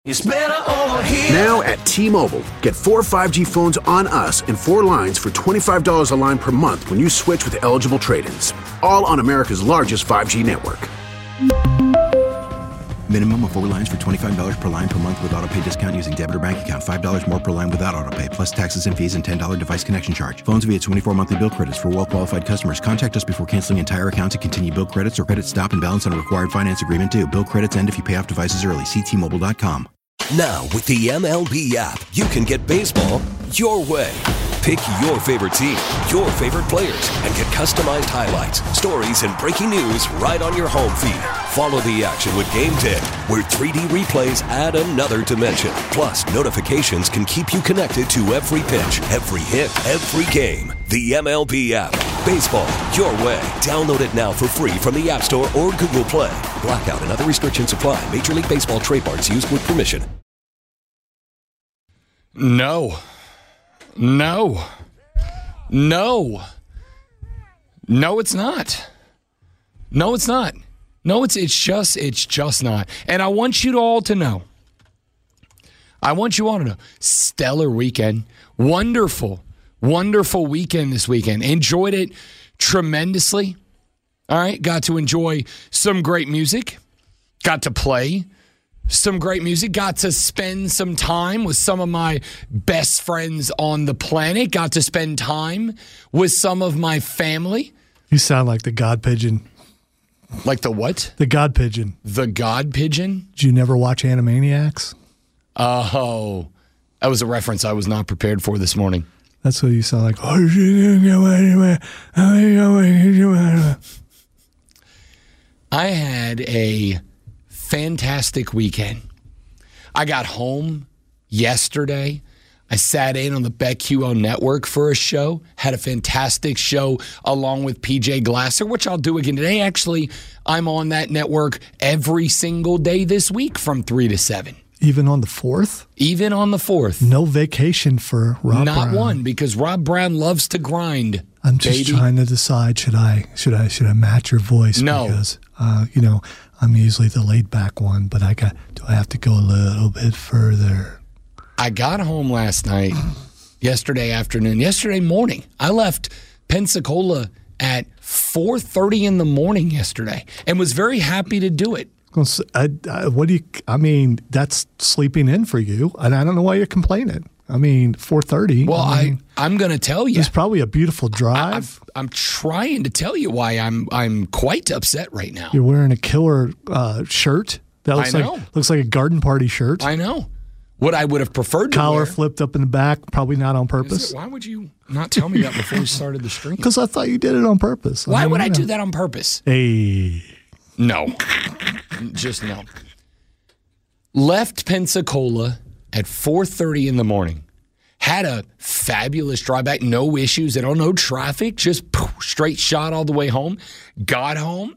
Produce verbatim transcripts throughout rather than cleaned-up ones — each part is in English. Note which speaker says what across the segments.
Speaker 1: It's better over here.
Speaker 2: Now at T-Mobile, get four five G phones on us and four lines for twenty-five dollars a line per month when you switch with eligible trade-ins. All on America's largest five G network.
Speaker 3: Minimum of four lines for twenty-five dollars per line per month with autopay discount using debit or bank account. five dollars more per line without autopay, plus taxes and fees and ten dollars device connection charge. Phones via twenty-four monthly bill credits for well-qualified customers. Contact us before canceling entire account to continue bill credits or credit stop and balance on a required finance agreement due. Bill credits end if you pay off devices early. See T Mobile dot com.
Speaker 4: Now, with the M L B app, you can get baseball your way. Pick your favorite team, your favorite players, and get customized highlights, stories, and breaking news right on your home feed. Follow the action with Game Day, where three D replays add another dimension. Plus, notifications can keep you connected to every pitch, every hit, every game. The M L B app. Baseball your way. Download it now for free from the App Store or Google Play. Blackout and other restrictions apply. Major League Baseball trademarks used with permission.
Speaker 5: No. No. No. No, it's not. No, it's not. No, it's it's just it's just not. And I want you all to know. I want you all to know. Stellar weekend. Wonderful. Wonderful weekend this weekend. Enjoyed it tremendously. All right. Got to enjoy some great music. Got to play some great music. Got to spend some time with some of my best friends on the planet. Got to spend time with some of my family.
Speaker 6: You sound like the God Pigeon.
Speaker 5: Like the what?
Speaker 6: The God Pigeon.
Speaker 5: The God Pigeon?
Speaker 6: Did you never watch Animaniacs?
Speaker 5: Oh, that was a reference I was not prepared for this morning.
Speaker 6: That's what you sound like.
Speaker 5: I had a fantastic weekend. I got home yesterday. I sat in on the BetQL network for a show, had a fantastic show along with P J Glasser, which I'll do again today. Actually, I'm on that network every single day this week from three to seven.
Speaker 6: Even on the fourth?
Speaker 5: Even on the fourth.
Speaker 6: No vacation for Rob
Speaker 5: Not
Speaker 6: Brown.
Speaker 5: one, because Rob Brown loves to grind.
Speaker 6: I'm just
Speaker 5: baby.
Speaker 6: trying to decide, should I should I should I match your voice?
Speaker 5: No.
Speaker 6: Because uh, you know, I'm usually the laid back one, but I got do I have to go a little bit further?
Speaker 5: I got home last night, yesterday afternoon, yesterday morning. I left Pensacola at four thirty in the morning yesterday and was very happy to do it.
Speaker 6: I, I, what do you? I mean, that's sleeping in for you, and I don't know why you're complaining. I mean, four thirty.
Speaker 5: Well,
Speaker 6: I mean,
Speaker 5: I I'm going to tell you.
Speaker 6: It's probably a beautiful drive.
Speaker 5: I, I'm trying to tell you why I'm I'm quite upset right now.
Speaker 6: You're wearing a killer uh, shirt that looks
Speaker 5: I know.
Speaker 6: like looks like a garden party shirt.
Speaker 5: I know. What I would have preferred to
Speaker 6: Collar
Speaker 5: wear.
Speaker 6: flipped up in the back, probably not on purpose.
Speaker 5: It, why would you not tell me that before we started the stream?
Speaker 6: Because I thought you did it on purpose.
Speaker 5: Why
Speaker 6: I mean,
Speaker 5: would I
Speaker 6: know.
Speaker 5: do that on purpose?
Speaker 6: Hey.
Speaker 5: No. Just no. Left Pensacola at four thirty in the morning. Had a fabulous drive back. No issues at all. No traffic. Just poof, straight shot all the way home. Got home.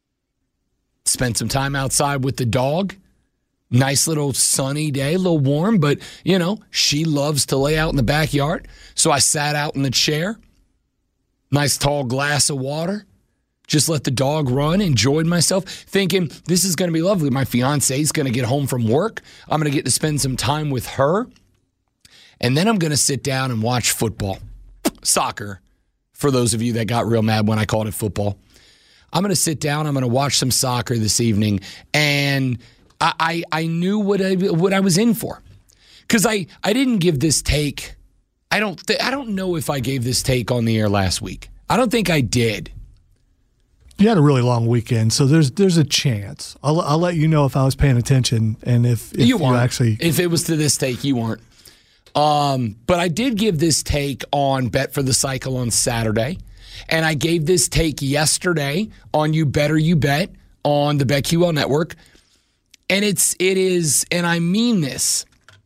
Speaker 5: Spent some time outside with the dog. Nice little sunny day, a little warm, but, you know, she loves to lay out in the backyard. So I sat out in the chair. Nice tall glass of water. Just let the dog run, enjoyed myself, thinking this is going to be lovely. My fiance is going to get home from work. I'm going to get to spend some time with her. And then I'm going to sit down and watch football. Soccer, for those of you that got real mad when I called it football. I'm going to sit down. I'm going to watch some soccer this evening. And I, I, I knew what I, what I was in for. Because I, I didn't give this take. I don't, th- I don't know if I gave this take on the air last week. I don't think I did.
Speaker 6: You had a really long weekend, so there's there's a chance. I'll I'll let you know if I was paying attention and if, if
Speaker 5: you,
Speaker 6: you actually.
Speaker 5: If it was to this take, you weren't. Um, but I did give this take on Bet for the Cycle on Saturday, and I gave this take yesterday on You Better You Bet on the BetQL network, and it's it is, and I mean this,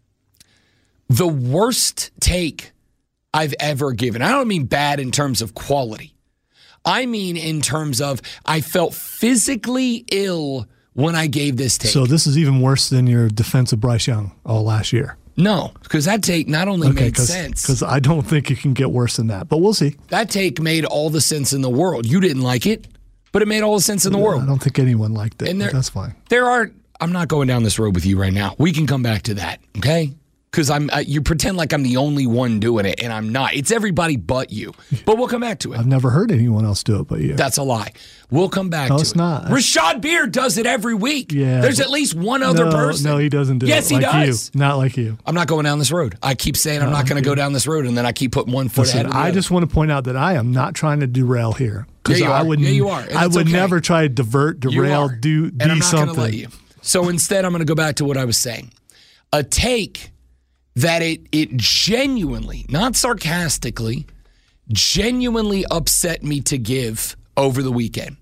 Speaker 5: the worst take I've ever given. I don't mean bad in terms of quality. I mean in terms of I felt physically ill when I gave this take.
Speaker 6: So this is even worse than your defense of Bryce Young all last year.
Speaker 5: No, because that take not only
Speaker 6: okay,
Speaker 5: made
Speaker 6: cause,
Speaker 5: sense.
Speaker 6: Because I don't think it can get worse than that, but we'll see.
Speaker 5: That take made all the sense in the world. You didn't like it, but it made all the sense in the
Speaker 6: I
Speaker 5: world.
Speaker 6: I don't think anyone liked it,
Speaker 5: And there,
Speaker 6: but that's fine.
Speaker 5: There are, I'm not going down this road with you right now. We can come back to that, okay? Because I'm uh, you pretend like I'm the only one doing it, and I'm not. It's everybody but you. But we'll come back to it.
Speaker 6: I've never heard anyone else do it but you.
Speaker 5: That's a lie. We'll come back
Speaker 6: no,
Speaker 5: to
Speaker 6: it's
Speaker 5: it.
Speaker 6: not.
Speaker 5: Rashad Beard does it every week.
Speaker 6: Yeah,
Speaker 5: There's at least one other
Speaker 6: no,
Speaker 5: person.
Speaker 6: No, he doesn't do
Speaker 5: yes,
Speaker 6: it. Yes,
Speaker 5: he
Speaker 6: like
Speaker 5: does.
Speaker 6: You. Not like you.
Speaker 5: I'm not going down this road. I keep saying I'm not, not going to go down this road, and then I keep putting one foot
Speaker 6: Listen,
Speaker 5: ahead of the
Speaker 6: I
Speaker 5: other.
Speaker 6: just want to point out that I am not trying to derail here.
Speaker 5: Yeah, you
Speaker 6: I
Speaker 5: are.
Speaker 6: would,
Speaker 5: Yeah, you are. And
Speaker 6: I
Speaker 5: it's
Speaker 6: would
Speaker 5: okay.
Speaker 6: never try to divert, derail, do, do
Speaker 5: and I'm not
Speaker 6: something.
Speaker 5: going to let you. So instead, I'm going to go back to what I was saying. A take that it it genuinely, not sarcastically, genuinely upset me to give over the weekend.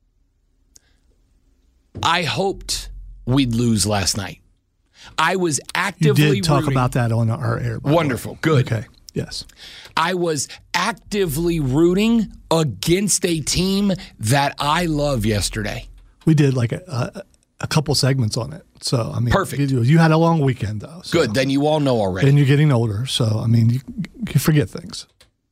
Speaker 5: I hoped we'd lose last night. I was actively
Speaker 6: You did talk
Speaker 5: rooting.
Speaker 6: about that on our air.
Speaker 5: Wonderful. Good.
Speaker 6: Okay. Yes.
Speaker 5: I was actively rooting against a team that I love yesterday.
Speaker 6: We did like a, a, a couple segments on it. So, I mean,
Speaker 5: Perfect.
Speaker 6: You, you had a long weekend, though. So.
Speaker 5: Good. Then you all know already.
Speaker 6: And you're getting older. So, I mean, you, you forget things.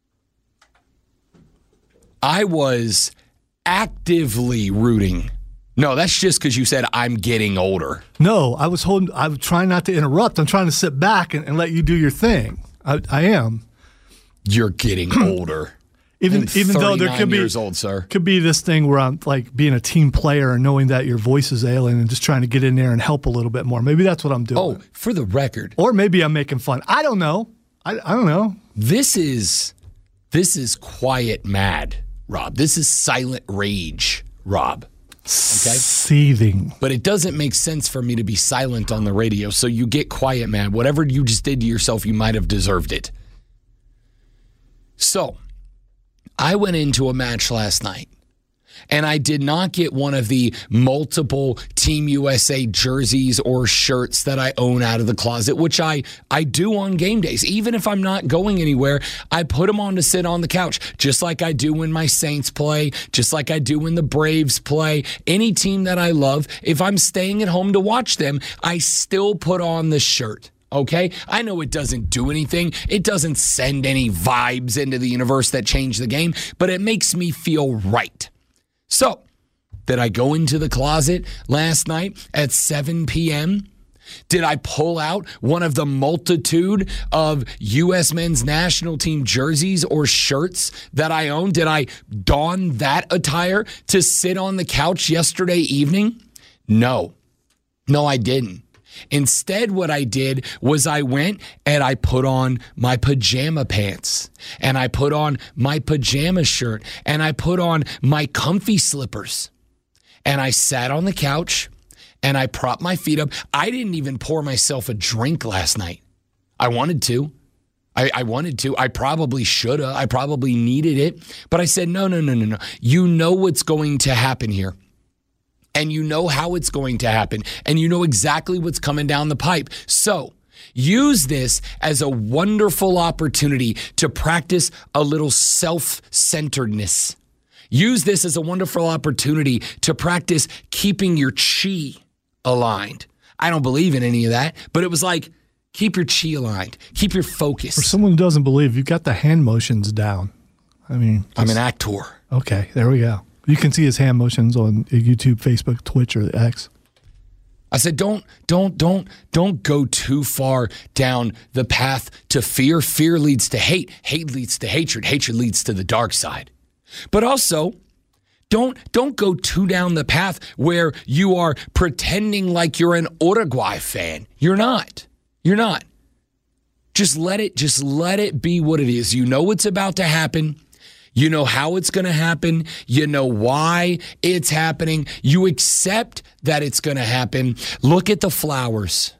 Speaker 5: I was actively rooting. No, that's just because you said I'm getting older.
Speaker 6: No, I was holding, I was trying not to interrupt. I'm trying to sit back and, and let you do your thing. I, I am.
Speaker 5: You're getting older.
Speaker 6: Even
Speaker 5: And
Speaker 6: even though there could be
Speaker 5: years old, sir.
Speaker 6: could be this thing where I'm like being a team player and knowing that your voice is ailing and just trying to get in there and help a little bit more. Maybe that's what I'm doing.
Speaker 5: Oh, for the record,
Speaker 6: Or maybe I'm making fun. I don't know. I, I don't know.
Speaker 5: this is this is quiet mad, Rob. This is silent rage, Rob. Okay?
Speaker 6: Seething.
Speaker 5: But it doesn't make sense for me to be silent on the radio, so you get quiet mad. Whatever you just did to yourself, you might have deserved it. So, I went into a match last night, and I did not get one of the multiple Team U S A jerseys or shirts that I own out of the closet, which I, I do on game days. Even if I'm not going anywhere, I put them on to sit on the couch, just like I do when my Saints play, just like I do when the Braves play. Any team that I love, if I'm staying at home to watch them, I still put on the shirt. Okay? I know it doesn't do anything. It doesn't send any vibes into the universe that change the game, but it makes me feel right. So, did I go into the closet last night at seven p.m.? Did I pull out one of the multitude of U S men's national team jerseys or shirts that I own? Did I don that attire to sit on the couch yesterday evening? No. No, I didn't. Instead, what I did was I went and I put on my pajama pants and I put on my pajama shirt and I put on my comfy slippers and I sat on the couch and I propped my feet up. I didn't even pour myself a drink last night. I wanted to. I, I wanted to. I probably should have. I probably needed it. But I said, no, no, no, no, no. You know what's going to happen here. And you know how it's going to happen. And you know exactly what's coming down the pipe. So use this as a wonderful opportunity to practice a little self-centeredness. Use this as a wonderful opportunity to practice keeping your chi aligned. I don't believe in any of that, but it was like, keep your chi aligned. Keep your focus.
Speaker 6: For someone who doesn't believe, you've got the hand motions down. I mean,
Speaker 5: I'm an actor.
Speaker 6: Okay, there we go. You can see his hand motions on YouTube, Facebook, Twitch, or X.
Speaker 5: I said, don't, don't, don't, don't go too far down the path to fear. Fear leads to hate. Hate leads to hatred. Hatred leads to the dark side. But also, don't, don't go too down the path where you are pretending like you're an Uruguay fan. You're not. You're not. Just let it, just let it be what it is. You know what's about to happen. You know how it's going to happen. You know why it's happening. You accept that it's going to happen. Look at the flowers.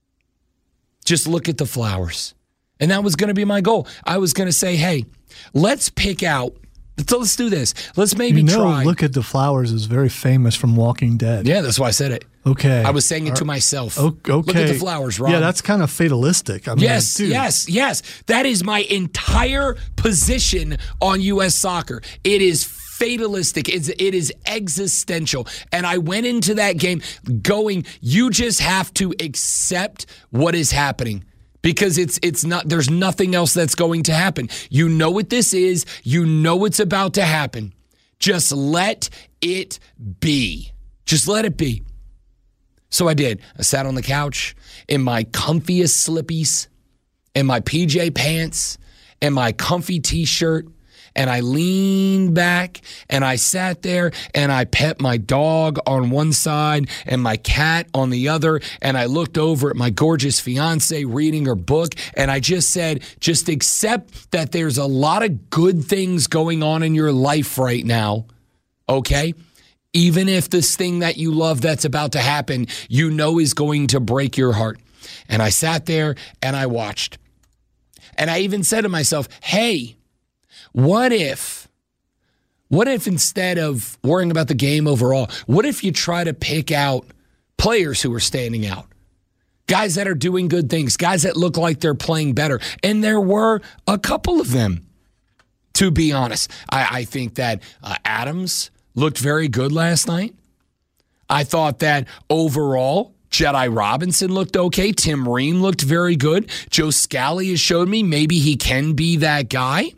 Speaker 5: Just look at the flowers. And that was going to be my goal. I was going to say, hey, let's pick out. So let's do this. Let's maybe
Speaker 6: you know,
Speaker 5: try.
Speaker 6: Look at the Flowers is very famous from Walking Dead.
Speaker 5: Yeah, that's why I said it.
Speaker 6: Okay.
Speaker 5: I was saying it to myself.
Speaker 6: Okay.
Speaker 5: Look at the flowers, Rob.
Speaker 6: Yeah, that's kind of fatalistic. I mean,
Speaker 5: Yes,
Speaker 6: dude.
Speaker 5: yes, yes. That is my entire position on U S soccer. It is fatalistic. It's, it is existential. And I went into that game going, you just have to accept what is happening. Because it's it's not, there's nothing else that's going to happen. You know what this is. You know what's about to happen. Just let it be. Just let it be. So I did. I sat on the couch in my comfiest slippies, in my P J pants, and my comfy T-shirt, and I leaned back, and I sat there, and I pet my dog on one side and my cat on the other, and I looked over at my gorgeous fiance reading her book, and I just said, just accept that there's a lot of good things going on in your life right now, okay? Even if this thing that you love that's about to happen, you know is going to break your heart. And I sat there, and I watched. And I even said to myself, hey, what if, what if instead of worrying about the game overall, what if you try to pick out players who are standing out? Guys that are doing good things, guys that look like they're playing better. And there were a couple of them, to be honest. I, I think that uh, Adams looked very good last night. I thought that overall, Jedi Robinson looked okay. Tim Ream looked very good. Joe Scally has showed me maybe he can be that guy.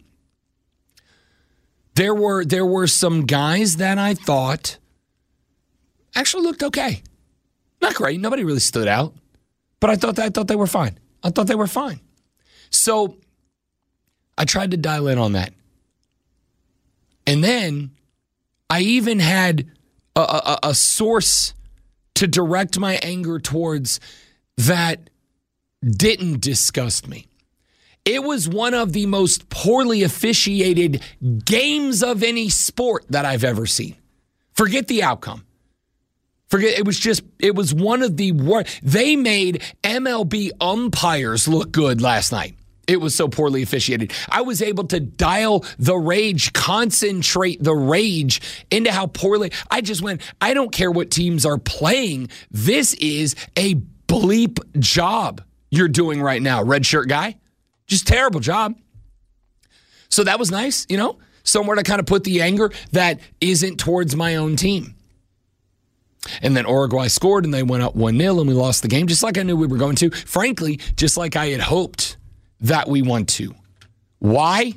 Speaker 5: There were there were some guys that I thought actually looked okay. Not great. Nobody really stood out. But I thought that, I thought they were fine. I thought they were fine. So I tried to dial in on that. And then I even had a, a, a source to direct my anger towards that didn't disgust me. It was one of the most poorly officiated games of any sport that I've ever seen. Forget the outcome. Forget, it was just, it was one of the worst. They made M L B umpires look good last night. It was so poorly officiated. I was able to dial the rage, concentrate the rage into how poorly. I just went, I don't care what teams are playing. This is a bleep job you're doing right now, red shirt guy. Just terrible job. So that was nice, you know, somewhere to kind of put the anger that isn't towards my own team. And then Uruguay scored and they went up one nil and we lost the game just like I knew we were going to. Frankly, just like I had hoped that we want to. Why?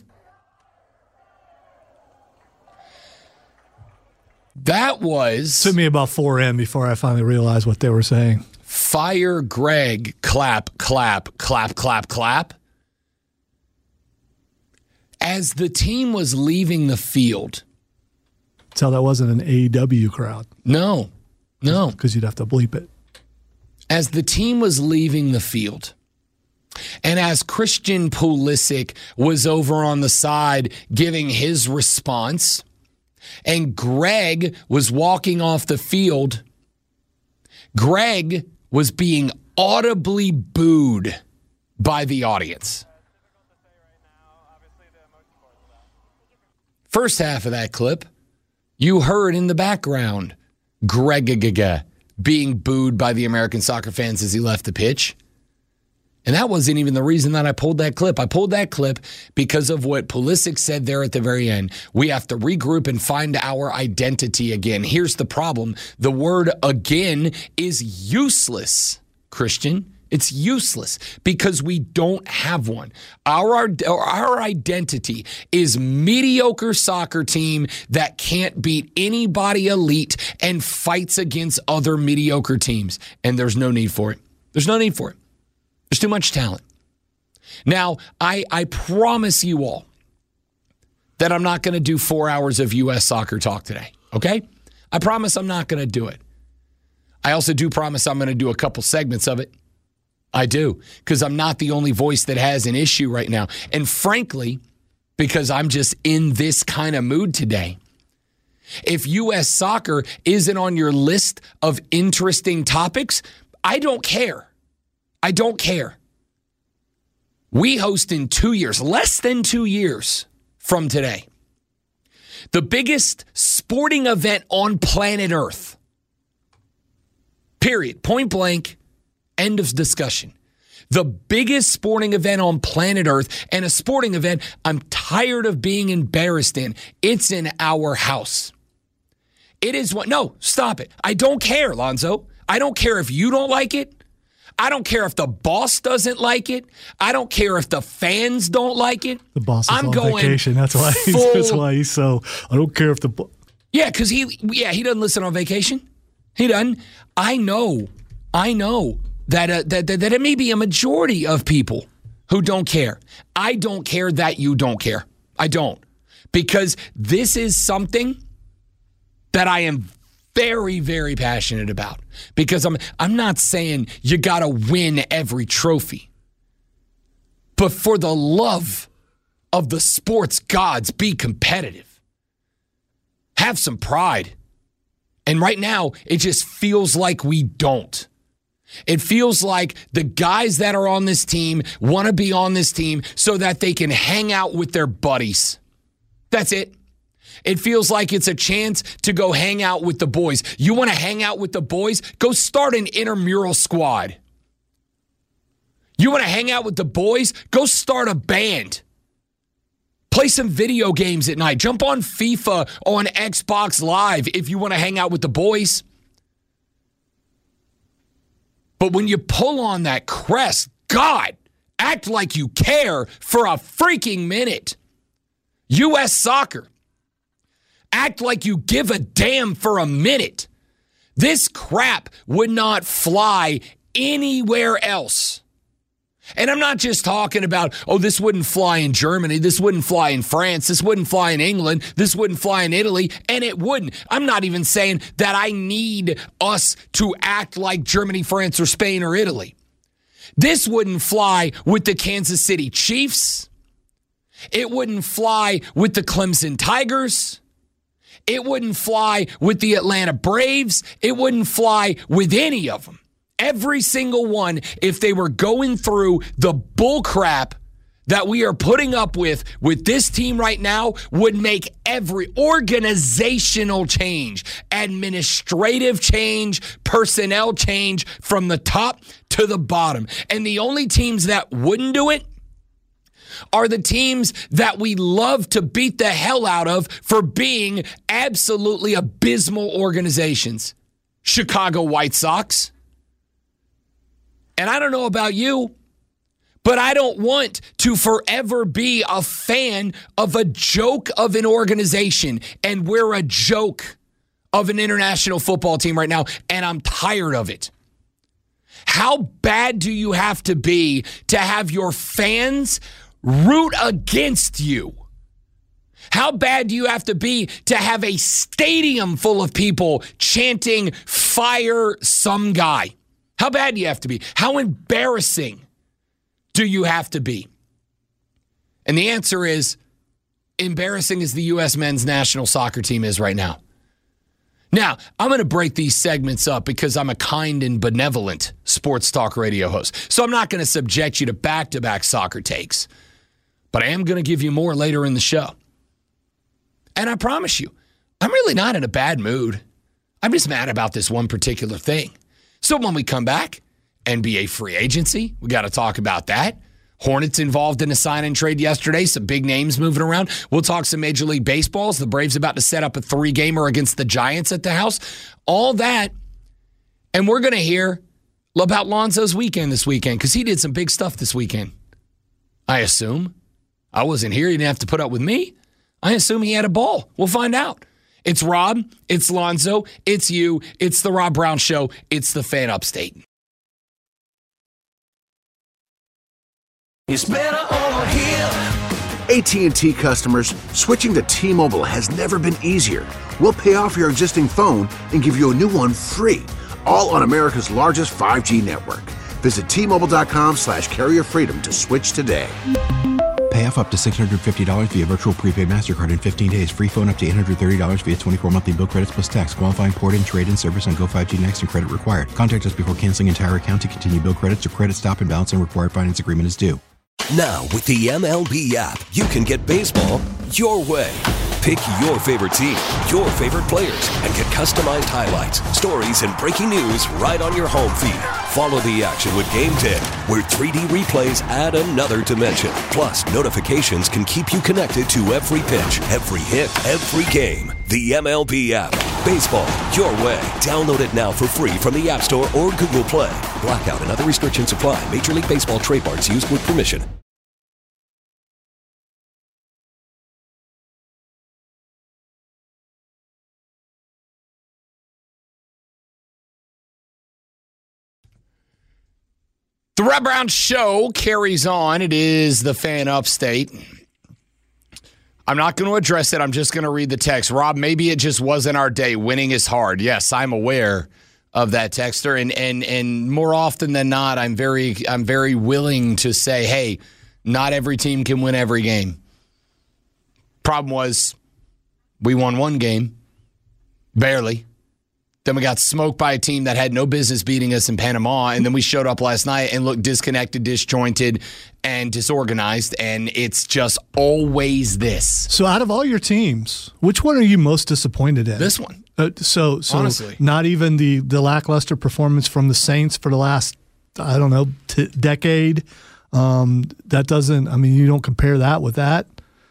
Speaker 5: That was...
Speaker 6: Took me about four a.m. before I finally realized what they were saying.
Speaker 5: Fire Greg, clap, clap, clap, clap, clap. As the team was leaving the field...
Speaker 6: Tell that wasn't an A E W crowd.
Speaker 5: No, no.
Speaker 6: Because you'd have to bleep it.
Speaker 5: As the team was leaving the field... And as Christian Pulisic was over on the side giving his response, and Greg was walking off the field, Greg was being audibly booed by the audience. First half of that clip, you heard in the background Greg being booed by the American soccer fans as he left the pitch. And that wasn't even the reason that I pulled that clip. I pulled that clip because of what Pulisic said there at the very end. We have to regroup and find our identity again. Here's the problem. The word again is useless, Christian. It's useless because we don't have one. Our, our, our identity is mediocre soccer team that can't beat anybody elite and fights against other mediocre teams. And there's no need for it. There's no need for it. There's too much talent. Now, I, I promise you all that I'm not going to do four hours of U S soccer talk today, okay? I promise I'm not going to do it. I also do promise I'm going to do a couple segments of it. I do, because I'm not the only voice that has an issue right now. And frankly, because I'm just in this kind of mood today, if U S soccer isn't on your list of interesting topics, I don't care. I don't care. We host in two years, less than two years from today, the biggest sporting event on planet Earth. Period. Point blank. End of discussion. The biggest sporting event on planet Earth, and a sporting event I'm tired of being embarrassed in. It's in our house. It is what? No, stop it. I don't care, Lonzo. I don't care if you don't like it. I don't care if the boss doesn't like it. I don't care if the fans don't like it.
Speaker 6: The boss is
Speaker 5: I'm
Speaker 6: on
Speaker 5: going
Speaker 6: vacation. That's why. He's,
Speaker 5: full,
Speaker 6: that's why he's so. I don't care if the. Bo-
Speaker 5: yeah, because he. Yeah, he doesn't listen on vacation. He doesn't. I know I know that, uh, that, that, that it may be a majority of people who don't care. I don't care that you don't care. I don't. Because this is something that I am very, very passionate about. Because I'm I'm not saying you got to win every trophy. But for the love of the sports gods, be competitive. Have some pride. And right now, it just feels like we don't. It feels like the guys that are on this team want to be on this team so that they can hang out with their buddies. That's it. It feels like it's a chance to go hang out with the boys. You want to hang out with the boys? Go start an intramural squad. You want to hang out with the boys? Go start a band. Play some video games at night. Jump on FIFA on Xbox Live if you want to hang out with the boys. But when you pull on that crest, God, act like you care for a freaking minute. U S Soccer. Act like you give a damn for a minute. This crap would not fly anywhere else. And I'm not just talking about, oh, this wouldn't fly in Germany, this wouldn't fly in France, this wouldn't fly in England, this wouldn't fly in Italy, and it wouldn't. I'm not even saying that I need us to act like Germany, France, or Spain, or Italy. This wouldn't fly with the Kansas City Chiefs. It wouldn't fly with the Clemson Tigers. It wouldn't fly with the Atlanta Braves. It wouldn't fly with any of them. Every single one, if they were going through the bull crap that we are putting up with with this team right now, would make every organizational change, administrative change, personnel change from the top to the bottom. And the only teams that wouldn't do it are the teams that we love to beat the hell out of for being absolutely abysmal organizations. Chicago White Sox. And I don't know about you, but I don't want to forever be a fan of a joke of an organization. And we're a joke of an international football team right now, and I'm tired of it. How bad do you have to be to have your fans root against you? How bad do you have to be to have a stadium full of people chanting, fire some guy? How bad do you have to be? How embarrassing do you have to be? And the answer is, embarrassing as the U S men's national soccer team is right now. Now, I'm going to break these segments up because I'm a kind and benevolent sports talk radio host. So I'm not going to subject you to back-to-back soccer takes. But I am going to give you more later in the show. And I promise you, I'm really not in a bad mood. I'm just mad about this one particular thing. So when we come back, N B A free agency, we got to talk about that. Hornets involved in a sign-and trade yesterday, some big names moving around. We'll talk some Major League Baseballs. The Braves about to set up a three-gamer against the Giants at the house. All that. And we're going to hear about Lonzo's weekend this weekend because he did some big stuff this weekend. I assume. I wasn't here. He didn't have to put up with me. I assume he had a ball. We'll find out. It's Rob. It's Lonzo. It's you. It's the Rob Brown Show. It's the Fan Upstate.
Speaker 4: It's better over here.
Speaker 2: A T and T customers, switching to T-Mobile has never been easier. We'll pay off your existing phone and give you a new one free, all on America's largest five G network. Visit T-Mobile.com slash carrier freedom to switch today.
Speaker 3: Pay off up to six hundred fifty dollars via virtual prepaid MasterCard in fifteen days. Free phone up to eight hundred thirty dollars via twenty-four monthly bill credits plus tax. Qualifying port-in, trade-in service on Go five G Next and credit required. Contact us before canceling entire account to continue bill credits or credit stop and balance and required finance agreement is due.
Speaker 4: Now, with the M L B app, you can get baseball your way. Pick your favorite team, your favorite players, and get customized highlights, stories, and breaking news right on your home feed. Follow the action with Game Day, where three D replays add another dimension. Plus, notifications can keep you connected to every pitch, every hit, every game. The M L B app. Baseball your way. Download it now for free from the App Store or Google Play. Blackout and other restrictions apply. Major League Baseball trademarks used with permission.
Speaker 5: The Rob Brown Show carries on. It is the Fan Upstate. I'm not going to address it. I'm just going to read the text. Rob, maybe it just wasn't our day. Winning is hard. Yes, I'm aware of that texter, and and and more often than not, I'm very I'm very willing to say, hey, not every team can win every game. Problem was, we won one game, barely. Then we got smoked by a team that had no business beating us in Panama, and then we showed up last night and looked disconnected, disjointed, and disorganized, and it's just always this.
Speaker 6: So out of all your teams, which one are you most disappointed in?
Speaker 5: This one.
Speaker 6: Uh, so so
Speaker 5: Honestly.
Speaker 6: Not even the, the lackluster performance from the Saints for the last, I don't know, t- decade. Um, that doesn't, I mean, you don't compare that with that.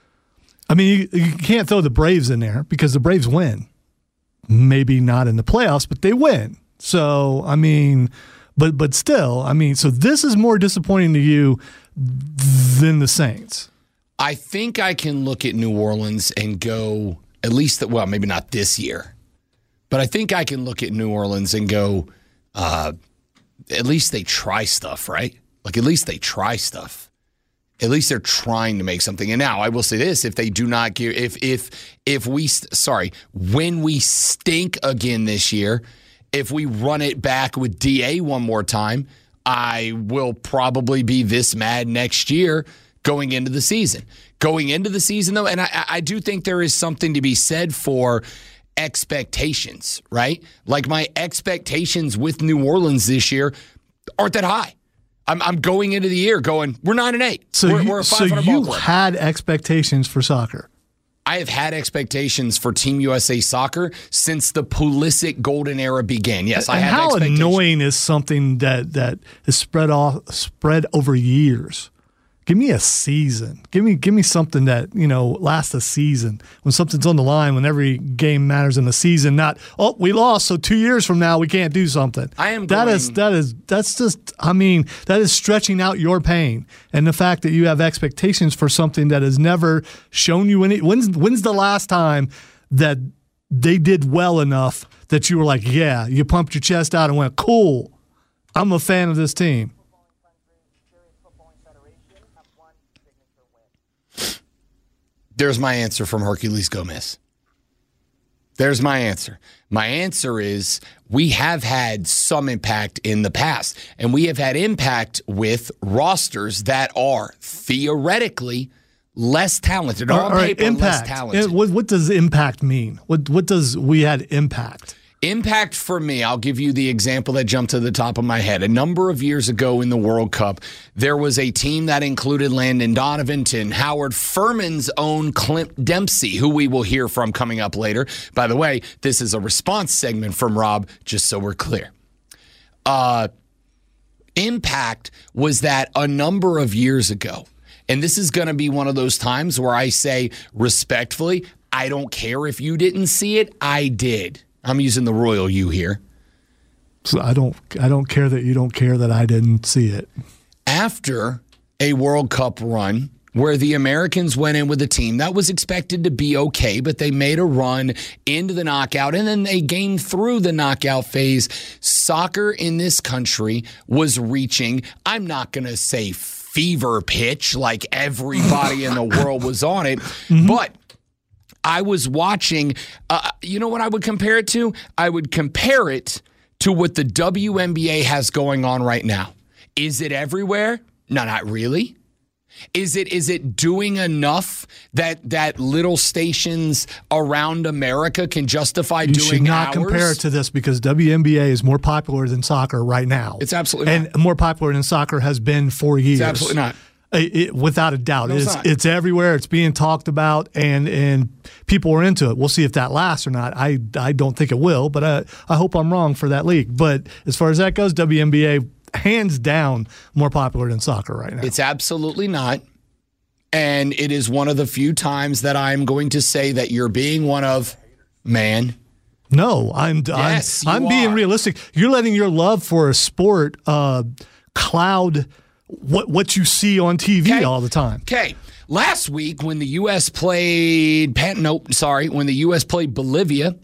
Speaker 6: I mean, you, you can't throw the Braves in there because the Braves win. Maybe not in the playoffs, but they win. So, I mean, but but still, I mean, so this is more disappointing to you than the Saints.
Speaker 5: I think I can look at New Orleans and go, at least, well, maybe not this year, but I think I can look at New Orleans and go, uh, at least they try stuff, right? Like, at least they try stuff. At least they're trying to make something. And now I will say this: if they do not give, if if if we, sorry, when we stink again this year, if we run it back with D A one more time, I will probably be this mad next year going into the season. Going into the season, though, and I, I do think there is something to be said for expectations, right? Like, my expectations with New Orleans this year aren't that high. I'm, I'm going into the year going, we're nine and eight.
Speaker 6: So
Speaker 5: we're,
Speaker 6: you,
Speaker 5: we're a
Speaker 6: so
Speaker 5: five hundred
Speaker 6: you
Speaker 5: ball club.
Speaker 6: had expectations for soccer.
Speaker 5: I have had expectations for Team U S A Soccer since the Pulisic golden era began. Yes, I
Speaker 6: and
Speaker 5: have
Speaker 6: how
Speaker 5: expectations.
Speaker 6: annoying is something that that is spread off spread over years. Give me a season. Give me give me something that, you know, lasts a season. When something's on the line, when every game matters in the season, not, oh, we lost, so two years from now we can't do something.
Speaker 5: I am
Speaker 6: that
Speaker 5: going,
Speaker 6: is that is that's just I mean, that is stretching out your pain. And the fact that you have expectations for something that has never shown you any when's when's the last time that they did well enough that you were like, yeah, you pumped your chest out and went, cool, I'm a fan of this team.
Speaker 5: There's my answer from Herculez Gomez. There's my answer. My answer is we have had some impact in the past, and we have had impact with rosters that are theoretically less talented. On
Speaker 6: All right,
Speaker 5: paper,
Speaker 6: impact.
Speaker 5: less talented.
Speaker 6: What, what does impact mean? What what does we had impact?
Speaker 5: Impact for me, I'll give you the example that jumped to the top of my head. A number of years ago in the World Cup, there was a team that included Landon Donovan and Howard Furman's own Clint Dempsey, who we will hear from coming up later. By the way, this is a response segment from Rob, just so we're clear. Uh, impact was that a number of years ago, and this is going to be one of those times where I say respectfully, I don't care if you didn't see it, I did. I'm using the royal you here.
Speaker 6: So I don't I don't care that you don't care that I didn't see it.
Speaker 5: After a World Cup run where the Americans went in with a team that was expected to be okay, but they made a run into the knockout, and then they gained through the knockout phase, soccer in this country was reaching, I'm not going to say fever pitch like everybody in the world was on it, mm-hmm. but I was watching, uh, you know what I would compare it to? I would compare it to what the W N B A has going on right now. Is it everywhere? No, not really. Is it is it doing enough that that little stations around America can justify
Speaker 6: you
Speaker 5: doing
Speaker 6: should not
Speaker 5: ours?
Speaker 6: compare it to this because W N B A is more popular than soccer right now.
Speaker 5: It's absolutely
Speaker 6: and
Speaker 5: not.
Speaker 6: more popular than soccer has been for years.
Speaker 5: It's absolutely not.
Speaker 6: It, it, without a doubt,
Speaker 5: No,
Speaker 6: it's,
Speaker 5: it's,
Speaker 6: it's, it's everywhere. It's being talked about, and and people are into it. We'll see if that lasts or not. I I don't think it will, but I I hope I'm wrong for that league. But as far as that goes, W N B A hands down more popular than soccer right now.
Speaker 5: It's absolutely not, and it is one of the few times that I'm going to say that you're being one of man.
Speaker 6: No, I'm
Speaker 5: yes,
Speaker 6: I'm, I'm being realistic. You're letting your love for a sport uh, cloud what what you see on T V
Speaker 5: okay.
Speaker 6: all the time.
Speaker 5: Okay. Last week when the U S played, nope, sorry, when the U S played Bolivia,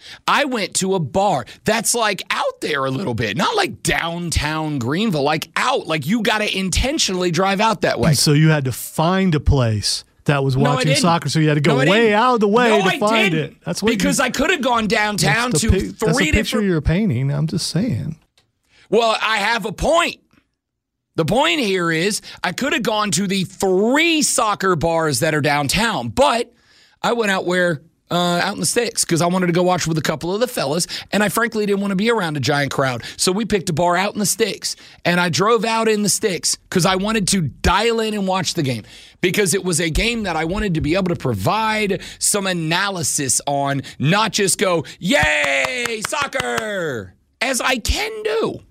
Speaker 5: I went to a bar that's like out there a little bit, not like downtown Greenville, like out, like you got to intentionally drive out that way.
Speaker 6: And so you had to find a place that was
Speaker 5: No, I
Speaker 6: watching
Speaker 5: didn't.
Speaker 6: soccer, so you had to go
Speaker 5: No, I
Speaker 6: way
Speaker 5: didn't.
Speaker 6: out of the way
Speaker 5: No,
Speaker 6: to
Speaker 5: I
Speaker 6: find
Speaker 5: didn't.
Speaker 6: it. That's what
Speaker 5: because
Speaker 6: you,
Speaker 5: I could have gone downtown
Speaker 6: that's
Speaker 5: to
Speaker 6: the pic-
Speaker 5: three
Speaker 6: that's a picture
Speaker 5: different.
Speaker 6: you're painting. I'm just saying.
Speaker 5: Well, I have a point. The point here is I could have gone to the three soccer bars that are downtown, but I went out where uh, out in the sticks because I wanted to go watch with a couple of the fellas, and I frankly didn't want to be around a giant crowd. So we picked a bar out in the sticks, and I drove out in the sticks because I wanted to dial in and watch the game because it was a game that I wanted to be able to provide some analysis on, not just go, yay, soccer, as I can do.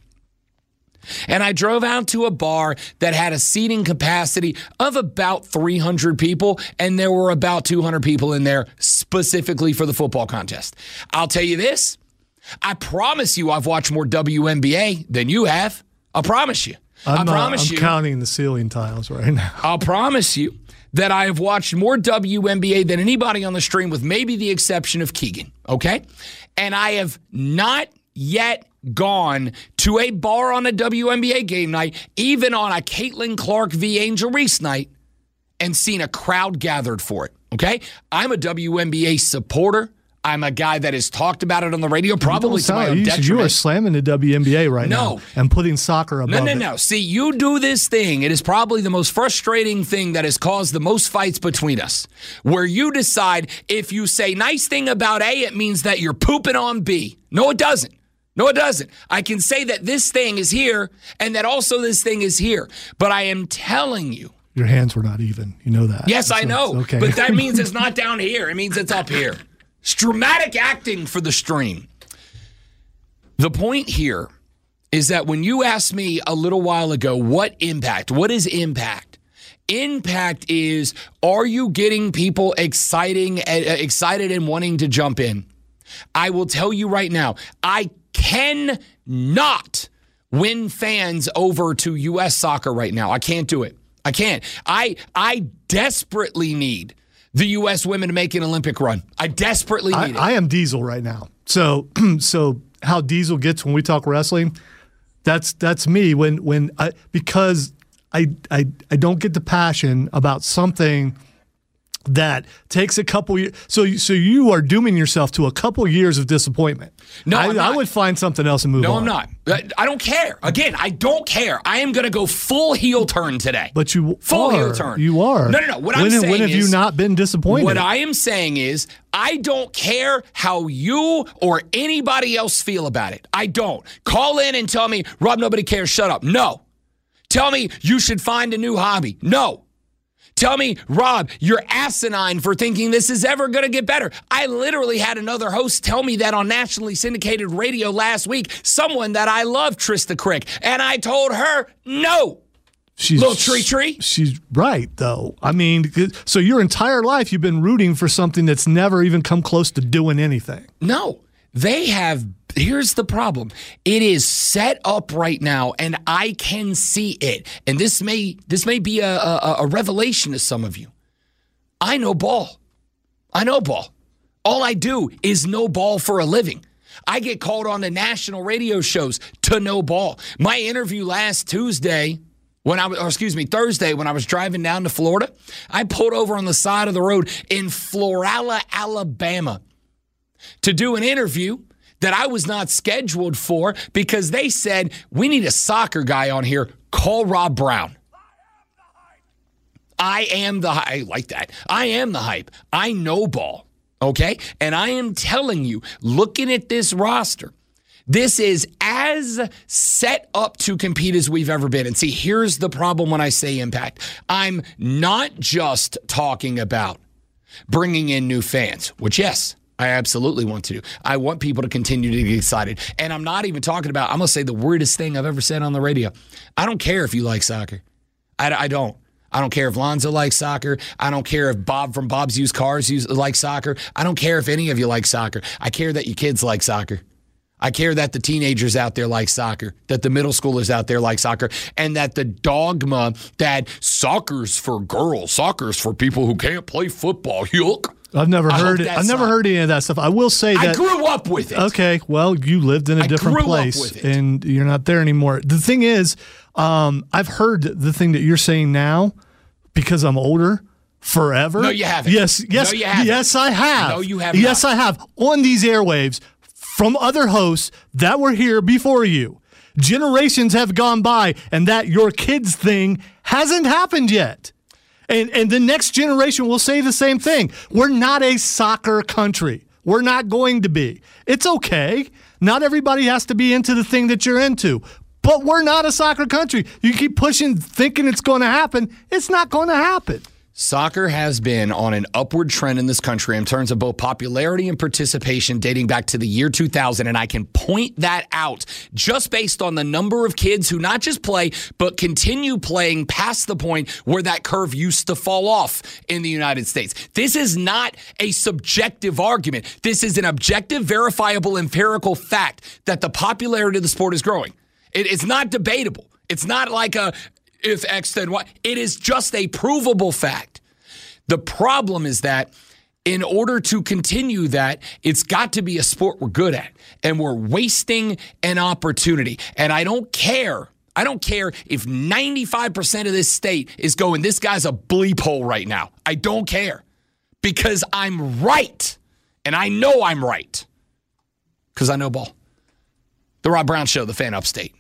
Speaker 5: And I drove out to a bar that had a seating capacity of about three hundred people, and there were about two hundred people in there specifically for the football contest. I'll tell you this. I promise you I've watched more W N B A than you have. I promise you.
Speaker 6: I'm
Speaker 5: I
Speaker 6: not,
Speaker 5: promise
Speaker 6: I'm
Speaker 5: you.
Speaker 6: counting the ceiling tiles right now.
Speaker 5: I'll promise you that I have watched more W N B A than anybody on the stream, with maybe the exception of Keegan, okay? And I have not yet gone to a bar on a W N B A game night, even on a Caitlin Clark v. Angel Reese night, and seen a crowd gathered for it, okay? I'm a W N B A supporter. I'm a guy that has talked about it on the radio, probably to my own
Speaker 6: you,
Speaker 5: detriment.
Speaker 6: you are slamming the W N B A right
Speaker 5: No.
Speaker 6: now and putting soccer above
Speaker 5: No, no,
Speaker 6: it.
Speaker 5: no. See, you do this thing. It is probably the most frustrating thing that has caused the most fights between us, where you decide if you say nice thing about A, it means that you're pooping on B. No, it doesn't. No, it doesn't. I can say that this thing is here and that also this thing is here. But I am telling you.
Speaker 6: Your hands were not even. You know that.
Speaker 5: Yes,
Speaker 6: So
Speaker 5: I know.
Speaker 6: it's okay.
Speaker 5: But that means it's not down here. It means it's up here. It's dramatic acting for the stream. The point here is that when you asked me a little while ago, what impact? What is impact? Impact is, are you getting people exciting, uh, excited and wanting to jump in? I will tell you right now, I cannot win fans over to U S soccer right now. I can't do it. I can't. I I desperately need the U S women to make an Olympic run. I desperately
Speaker 6: I,
Speaker 5: need it.
Speaker 6: I am Diesel right now. So, so how Diesel gets when we talk wrestling, that's that's me. When when I because I I I don't get the passion about something that takes a couple years. So, you- so you are dooming yourself to a couple years of disappointment.
Speaker 5: No,
Speaker 6: I,
Speaker 5: I'm not.
Speaker 6: I would find something else and move
Speaker 5: No,
Speaker 6: on.
Speaker 5: I'm not. I I don't care. Again, I don't care. I am going to go full heel turn today.
Speaker 6: But you
Speaker 5: Full
Speaker 6: are.
Speaker 5: heel turn.
Speaker 6: You are.
Speaker 5: No, no, no. What
Speaker 6: when,
Speaker 5: I'm saying
Speaker 6: when have you
Speaker 5: is-
Speaker 6: not been disappointed?
Speaker 5: What I am saying is, I don't care how you or anybody else feel about it. I don't. Call in and tell me, Rob, nobody cares. Shut up. No. Tell me you should find a new hobby. No. Tell me, Rob, you're asinine for thinking this is ever going to get better. I literally had another host tell me that on nationally syndicated radio last week, someone that I love, Trista Crick, and I told her no.
Speaker 6: She's,
Speaker 5: Little tree tree?
Speaker 6: She's right, though. I mean, so your entire life you've been rooting for something that's never even come close to doing anything.
Speaker 5: No, they have. Here's the problem. It is set up right now, and I can see it. And this may this may be a, a, a revelation to some of you. I know ball. I know ball. All I do is know ball for a living. I get called on the national radio shows to know ball. My interview last Tuesday, when I was, or excuse me, Thursday, when I was driving down to Florida, I pulled over on the side of the road in Florala, Alabama, to do an interview that I was not scheduled for because they said, we need a soccer guy on here. Call Rob Brown. I am the hype. I like that. I am the hype. I know ball, okay? And I am telling you, looking at this roster, this is as set up to compete as we've ever been. And see, here's the problem when I say impact. I'm not just talking about bringing in new fans, which, yes, I absolutely want to do. I want people to continue to get excited. And I'm not even talking about, I'm going to say the weirdest thing I've ever said on the radio. I don't care if you like soccer. I, I don't. I don't care if Lonzo likes soccer. I don't care if Bob from Bob's Used Cars use, likes soccer. I don't care if any of you like soccer. I care that your kids like soccer. I care that the teenagers out there like soccer, that the middle schoolers out there like soccer, and that the dogma that soccer's for girls, soccer's for people who can't play football, yuck.
Speaker 6: I've never
Speaker 5: I
Speaker 6: heard it. I've never
Speaker 5: not,
Speaker 6: heard any of that stuff. I will say that
Speaker 5: I grew up with it.
Speaker 6: Okay, well, you lived in a
Speaker 5: I
Speaker 6: different
Speaker 5: grew
Speaker 6: place,
Speaker 5: up with it.
Speaker 6: and you're not there anymore. The thing is, um, I've heard the thing that you're saying now because I'm older. Forever?
Speaker 5: No, you haven't.
Speaker 6: Yes, yes,
Speaker 5: no, you haven't.
Speaker 6: yes, I have.
Speaker 5: No, you have
Speaker 6: Yes,
Speaker 5: not.
Speaker 6: I have. On these airwaves from other hosts that were here before you. Generations have gone by, and that your kids thing hasn't happened yet. And and the next generation will say the same thing. We're not a soccer country. We're not going to be. It's okay. Not everybody has to be into the thing that you're into. But we're not a soccer country. You keep pushing, thinking it's going to happen. It's not going to happen.
Speaker 5: Soccer has been on an upward trend in this country in terms of both popularity and participation dating back to the year two thousand, and I can point that out just based on the number of kids who not just play, but continue playing past the point where that curve used to fall off in the United States. This is not a subjective argument. This is an objective, verifiable, empirical fact that the popularity of the sport is growing. It, it's not debatable. It's not like a if X then Y. It is just a provable fact. The problem is that in order to continue that, it's got to be a sport we're good at. And we're wasting an opportunity. And I don't care. I don't care if ninety-five percent of this state is going, this guy's a bleep hole right now. I don't care. Because I'm right. And I know I'm right. Because I know ball. The Rob Brown Show, the Fan Upstate.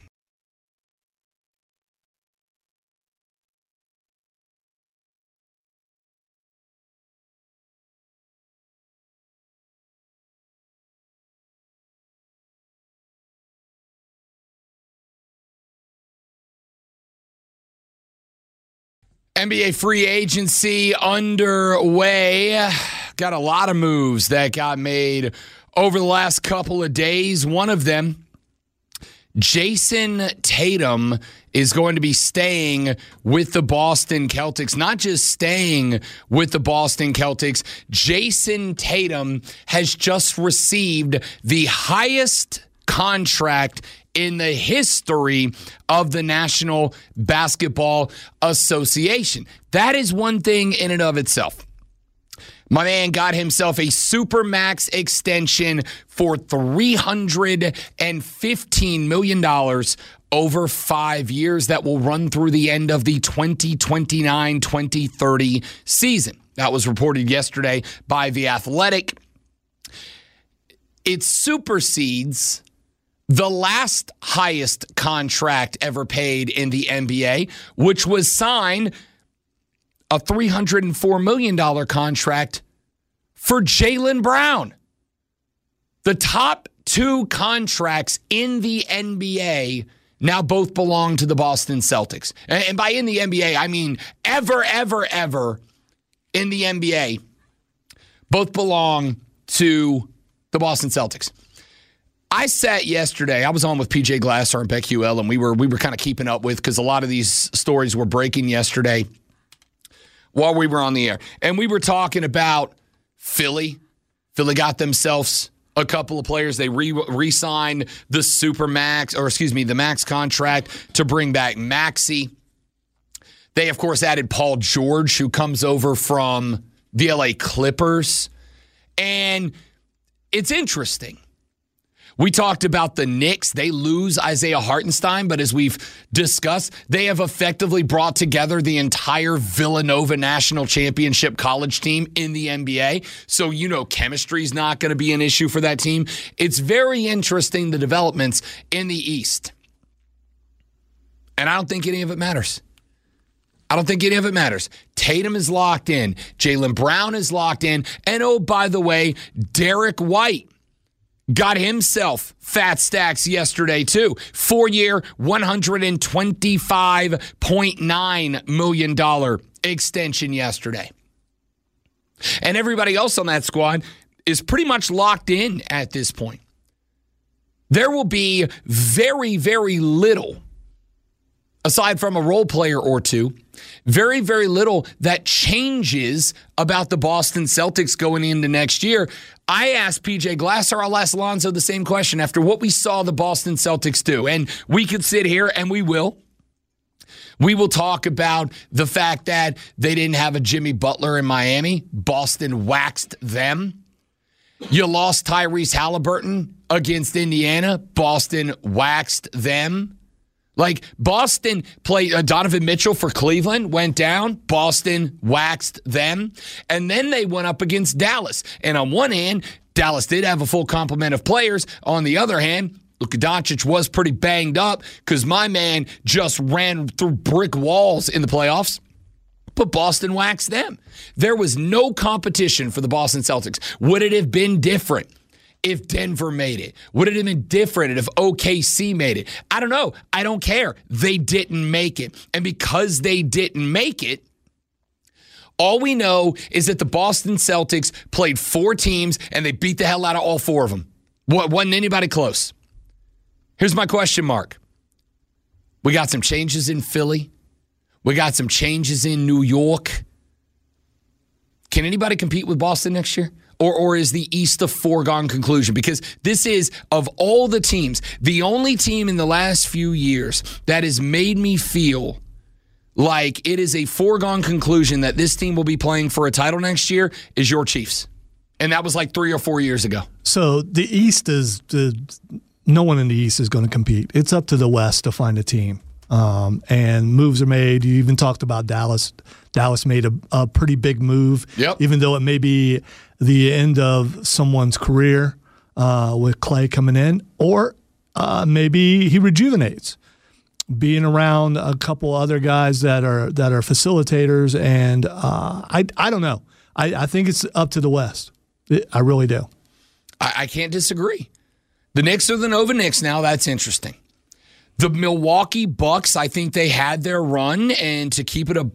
Speaker 5: N B A free agency underway. Got a lot of moves that got made over the last couple of days. One of them, Jason Tatum is going to be staying with the Boston Celtics. Not just staying with the Boston Celtics. Jason Tatum has just received the highest contract in the history of the National Basketball Association. That is one thing in and of itself. My man got himself a Supermax extension for three hundred fifteen million dollars over five years that will run through the end of the twenty twenty-nine twenty thirty season. That was reported yesterday by The Athletic. It supersedes the last highest contract ever paid in the N B A, which was signed a three hundred four million dollars contract for Jaylen Brown. The top two contracts in the N B A now both belong to the Boston Celtics. And by in the N B A, I mean ever, ever, ever in the N B A, both belong to the Boston Celtics. I sat yesterday, I was on with P J Glasser and BetQL, and we were we were kind of keeping up with, because a lot of these stories were breaking yesterday while we were on the air. And we were talking about Philly. Philly got themselves a couple of players. They re- re-signed the Supermax, or excuse me, the max contract to bring back Maxey. They, of course, added Paul George, who comes over from the L A Clippers. And it's interesting. We talked about the Knicks. They lose Isaiah Hartenstein, but as we've discussed, they have effectively brought together the entire Villanova National Championship college team in the N B A. So, you know, chemistry is not going to be an issue for that team. It's very interesting, the developments in the East. And I don't think any of it matters. I don't think any of it matters. Tatum is locked in. Jaylen Brown is locked in. And, oh, by the way, Derek White got himself fat stacks yesterday, too. Four-year, one hundred twenty-five point nine million dollars extension yesterday. And everybody else on that squad is pretty much locked in at this point. There will be very, very little, aside from a role player or two, very, very little that changes about the Boston Celtics going into next year. I asked P J Glasser, I'll ask Lonzo the same question after what we saw the Boston Celtics do. And we could sit here, and we will. We will talk about the fact that they didn't have a Jimmy Butler in Miami. Boston waxed them. You lost Tyrese Halliburton against Indiana. Boston waxed them. Like, Boston played uh, Donovan Mitchell for Cleveland, went down. Boston waxed them. And then they went up against Dallas. And on one hand, Dallas did have a full complement of players. On the other hand, Luka Doncic was pretty banged up because my man just ran through brick walls in the playoffs. But Boston waxed them. There was no competition for the Boston Celtics. Would it have been different if Denver made it? Would it have been different if O K C made it? I don't know. I don't care. They didn't make it. And because they didn't make it, all we know is that the Boston Celtics played four teams and they beat the hell out of all four of them. Wasn't anybody close. Here's my question mark. We got some changes in Philly. We got some changes in New York. Can anybody compete with Boston next year? Or, or is the East a foregone conclusion? Because this is, of all the teams, the only team in the last few years that has made me feel like it is a foregone conclusion that this team will be playing for a title next year is your Chiefs. And that was like three or four years ago.
Speaker 6: So the East is, the, no one in the East is going to compete. It's up to the West to find a team. Um, and moves are made. You even talked about Dallas. Dallas made a, a pretty big move,
Speaker 5: yep.
Speaker 6: even though it may be the end of someone's career uh, with Clay coming in, or uh, maybe he rejuvenates, being around a couple other guys that are that are facilitators. And uh, I I don't know. I, I think it's up to the West. It, I really do.
Speaker 5: I, I can't disagree. The Knicks are the Nova Knicks now. That's interesting. The Milwaukee Bucks, I think they had their run, and to keep it a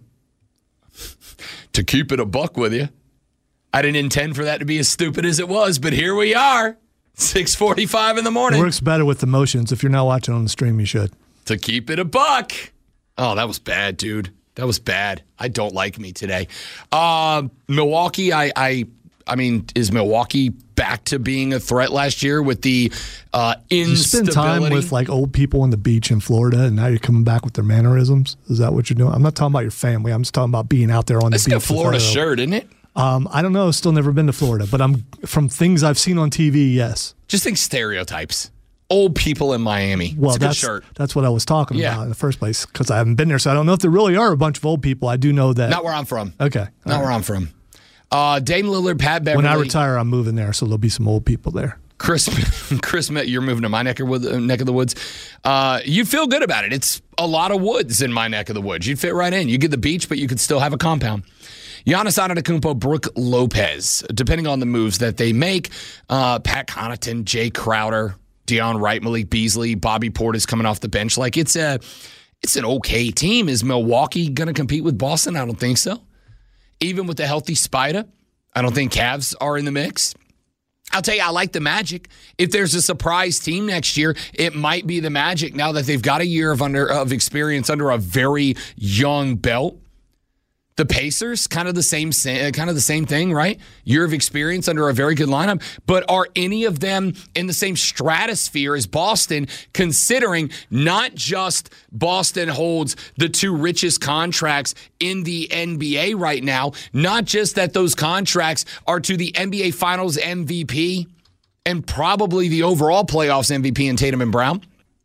Speaker 5: to keep it a buck with you, I didn't intend for that to be as stupid as it was, but here we are, six forty-five in the morning.
Speaker 6: It works better with the motions. If you're not watching on the stream, you should.
Speaker 5: To keep it a buck. Oh, that was bad, dude. That was bad. I don't like me today. Uh, Milwaukee, I, I, I mean, is Milwaukee back to being a threat last year with the uh, instability?
Speaker 6: You spend time with like old people on the beach in Florida, and now you're coming back with their mannerisms. Is that what you're doing? I'm not talking about your family. I'm just talking about being out there on the
Speaker 5: It's
Speaker 6: beach.
Speaker 5: a Florida shirt, isn't it?
Speaker 6: Um, I don't know. Still never been to Florida, but I'm from things I've seen on T V. Yes.
Speaker 5: Just think stereotypes. Old people in Miami.
Speaker 6: Well,
Speaker 5: it's a good
Speaker 6: that's
Speaker 5: shirt.
Speaker 6: that's what I was talking
Speaker 5: Yeah.
Speaker 6: about in the first place because I haven't been there, so I don't know if there really are a bunch of old people. I do know that.
Speaker 5: Not where I'm from.
Speaker 6: Okay.
Speaker 5: Not
Speaker 6: All
Speaker 5: where
Speaker 6: right.
Speaker 5: I'm from. Uh, Dame Lillard, Pat Beverly.
Speaker 6: When I retire, I'm moving there, so there'll be some old people there.
Speaker 5: Chris, Chris, you're moving to my neck of, wood, neck of the woods. Uh, you feel good about it. It's a lot of woods in my neck of the woods. You'd fit right in. You get the beach, but you could still have a compound. Giannis Antetokounmpo, Brooke Lopez, depending on the moves that they make. Uh, Pat Connaughton, Jay Crowder, Deion Wright, Malik Beasley, Bobby Portis coming off the bench. Like it's a, it's an okay team. Is Milwaukee going to compete with Boston? I don't think so. Even with the healthy Spida, I don't think Cavs are in the mix. I'll tell you, I like the Magic. If there's a surprise team next year, it might be the Magic now that they've got a year of under of experience under a very young belt. The Pacers, kind of the same kind of the same thing, right? Year of experience under a very good lineup. But are any of them in the same stratosphere as Boston, considering not just Boston holds the two richest contracts in the N B A right now, not just that those contracts are to the N B A Finals M V P and probably the overall playoffs M V P in Tatum and Brown.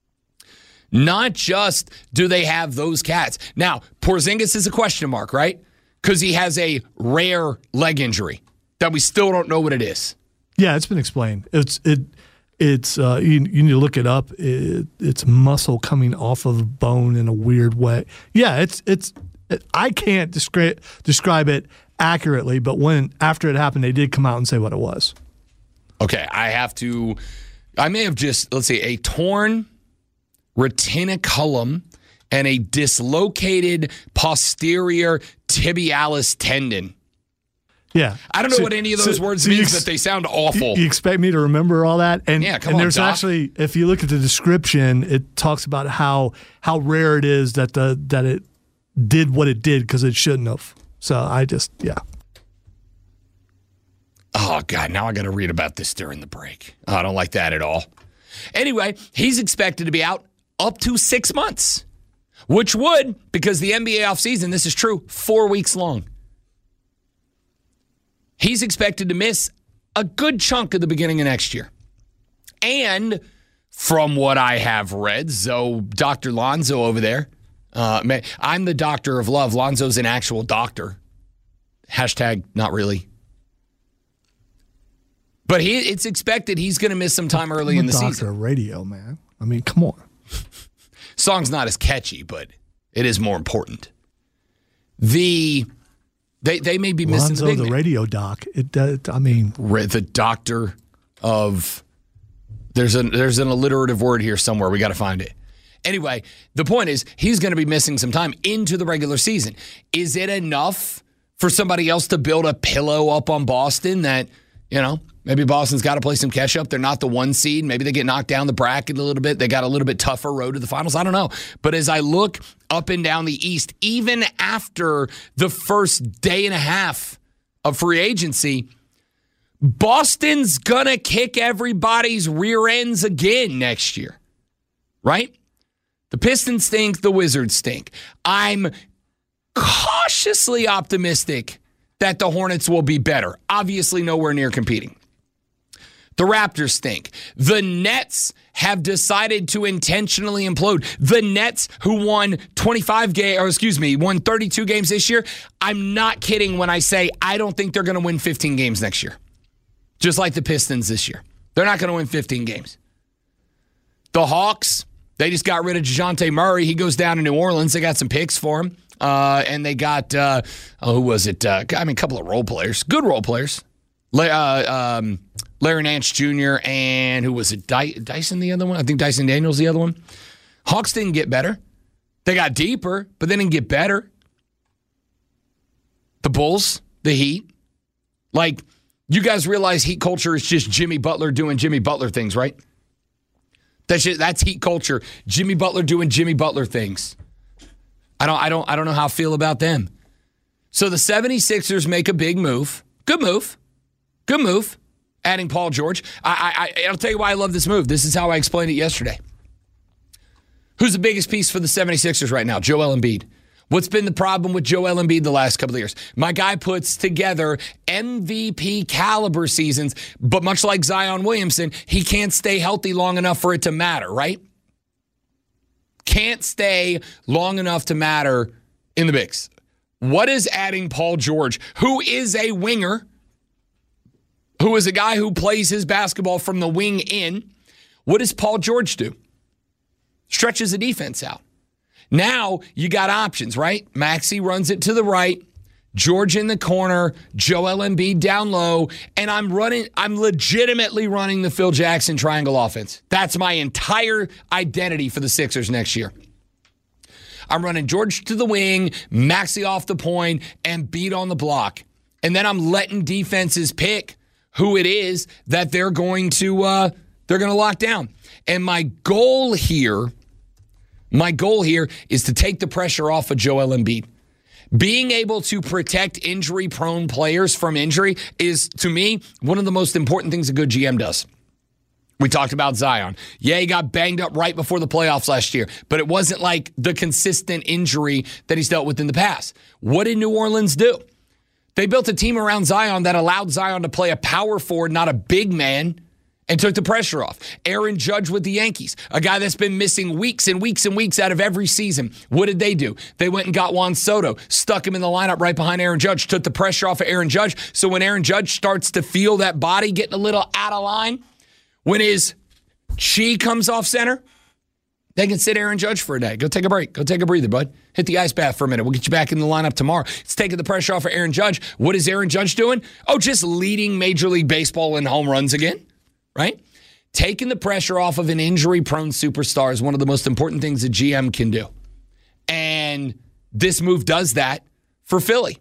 Speaker 5: Not just do they have those cats. Now, Porzingis is a question mark, right? Because he has a rare leg injury that we still don't know what it is.
Speaker 6: Yeah, it's been explained. It's it it's uh, you, you need to look it up. It, it's muscle coming off of bone in a weird way. Yeah, it's it's it, I can't describe describe it accurately, but when after it happened, they did come out and say what it was.
Speaker 5: Okay, I have to. I may have just let's see a torn retinaculum and a dislocated posterior tibialis tendon.
Speaker 6: Yeah.
Speaker 5: I don't know
Speaker 6: so,
Speaker 5: what any of those
Speaker 6: so,
Speaker 5: words
Speaker 6: so
Speaker 5: mean,
Speaker 6: ex-
Speaker 5: but they sound awful.
Speaker 6: You expect me to remember all that? And,
Speaker 5: yeah, come
Speaker 6: and
Speaker 5: on,
Speaker 6: there's
Speaker 5: Doc.
Speaker 6: actually, if you look at the description, it talks about how how rare it is that the that it did what it did because it shouldn't have. So I just, yeah.
Speaker 5: Oh, God, now I got to read about this during the break. Oh, I don't like that at all. Anyway, he's expected to be out up to six months. which would, because the N B A offseason, this is true, four weeks long. He's expected to miss a good chunk of the beginning of next year. And from what I have read, so Doctor Lonzo over there, uh, I'm the doctor of love. Lonzo's an actual doctor. Hashtag not really. But he, it's expected he's going to miss some time early
Speaker 6: I'm
Speaker 5: in the
Speaker 6: doctor
Speaker 5: season.
Speaker 6: Doctor of radio, man. I mean, come on.
Speaker 5: Song's not as catchy, but it is more important. The they they may be missing
Speaker 6: Lonzo,
Speaker 5: the, big
Speaker 6: the
Speaker 5: man.
Speaker 6: radio doc. It, uh, I mean,
Speaker 5: the doctor of there's an there's an alliterative word here somewhere. We got to find it. Anyway, the point is he's going to be missing some time into the regular season. Is it enough for somebody else to build a pillow up on Boston that, you know, maybe Boston's got to play some catch up? They're not the one seed. Maybe they get knocked down the bracket a little bit. They got a little bit tougher road to the finals. I don't know. But as I look up and down the East, even after the first day and a half of free agency, Boston's going to kick everybody's rear ends again next year, right? The Pistons stink. The Wizards stink. I'm cautiously optimistic that the Hornets will be better. Obviously nowhere near competing. The Raptors stink. The Nets have decided to intentionally implode. The Nets, who won twenty-five games, or excuse me, won thirty-two games this year. I'm not kidding when I say I don't think they're going to win fifteen games next year. Just like the Pistons this year. They're not going to win fifteen games. The Hawks, they just got rid of DeJounte Murray. He goes down to New Orleans. They got some picks for him. Uh, and they got, uh, oh, who was it? Uh, I mean, a couple of role players. Good role players. La- uh, um, Larry Nance Junior and who was it? Dy- Dyson the other one? I think Dyson Daniels the other one. Hawks didn't get better. They got deeper, but they didn't get better. The Bulls, the Heat. Like, you guys realize Heat culture is just Jimmy Butler doing Jimmy Butler things, right? That's just, that's Heat culture. Jimmy Butler doing Jimmy Butler things. I don't I don't I don't know how I feel about them. So the seventy-sixers make a big move. Good move. Good move. Adding Paul George. I, I I'll tell you why I love this move. This is how I explained it yesterday. Who's the biggest piece for the seventy-sixers right now? Joel Embiid. What's been the problem with Joel Embiid the last couple of years? My guy puts together M V P caliber seasons, but much like Zion Williamson, he can't stay healthy long enough for it to matter, right? Can't stay long enough to matter in the Bigs. What is adding Paul George, who is a winger, who is a guy who plays his basketball from the wing in? What does Paul George do? Stretches the defense out. Now you got options, right? Maxey runs it to the right, George in the corner, Joel Embiid down low, and I'm running, I'm legitimately running the Phil Jackson triangle offense. That's my entire identity for the Sixers next year. I'm running George to the wing, Maxey off the point, and Embiid on the block. And then I'm letting defenses pick who it is that they're going to uh, they're going to lock down. And my goal here, my goal here is to take the pressure off of Joel Embiid. Being able to protect injury-prone players from injury is, to me, one of the most important things a good G M does. We talked about Zion. Yeah, he got banged up right before the playoffs last year, but it wasn't like the consistent injury that he's dealt with in the past. What did New Orleans do? They built a team around Zion that allowed Zion to play a power forward, not a big man, and took the pressure off. Aaron Judge with the Yankees, a guy that's been missing weeks and weeks and weeks out of every season. What did they do? They went and got Juan Soto, stuck him in the lineup right behind Aaron Judge, took the pressure off of Aaron Judge. So when Aaron Judge starts to feel that body getting a little out of line, when his chi comes off center, they can sit Aaron Judge for a day. Go take a break. Go take a breather, bud. Hit the ice bath for a minute. We'll get you back in the lineup tomorrow. It's taking the pressure off of Aaron Judge. What is Aaron Judge doing? Oh, just leading Major League Baseball in home runs again, right? Taking the pressure off of an injury-prone superstar is one of the most important things a G M can do. And this move does that for Philly.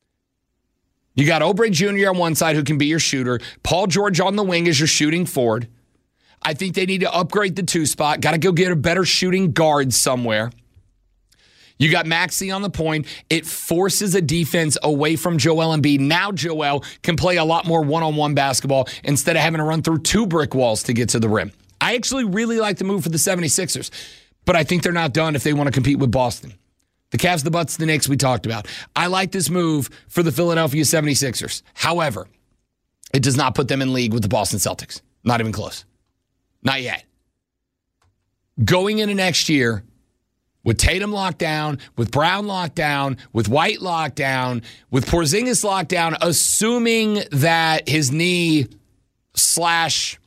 Speaker 5: You got Oubre Junior on one side who can be your shooter. Paul George on the wing as your shooting forward. I think they need to upgrade the two spot. Got to go get a better shooting guard somewhere. You got Maxey on the point. It forces a defense away from Joel Embiid. Now Joel can play a lot more one-on-one basketball instead of having to run through two brick walls to get to the rim. I actually really like the move for the seventy-sixers but I think they're not done if they want to compete with Boston. The Cavs, the Bucks, the Knicks we talked about. I like this move for the Philadelphia seventy-sixers. However, it does not put them in league with the Boston Celtics. Not even close. Not yet. Going into next year, with Tatum locked down, with Brown locked down, with White locked down, with Porzingis locked down, assuming that his knee slash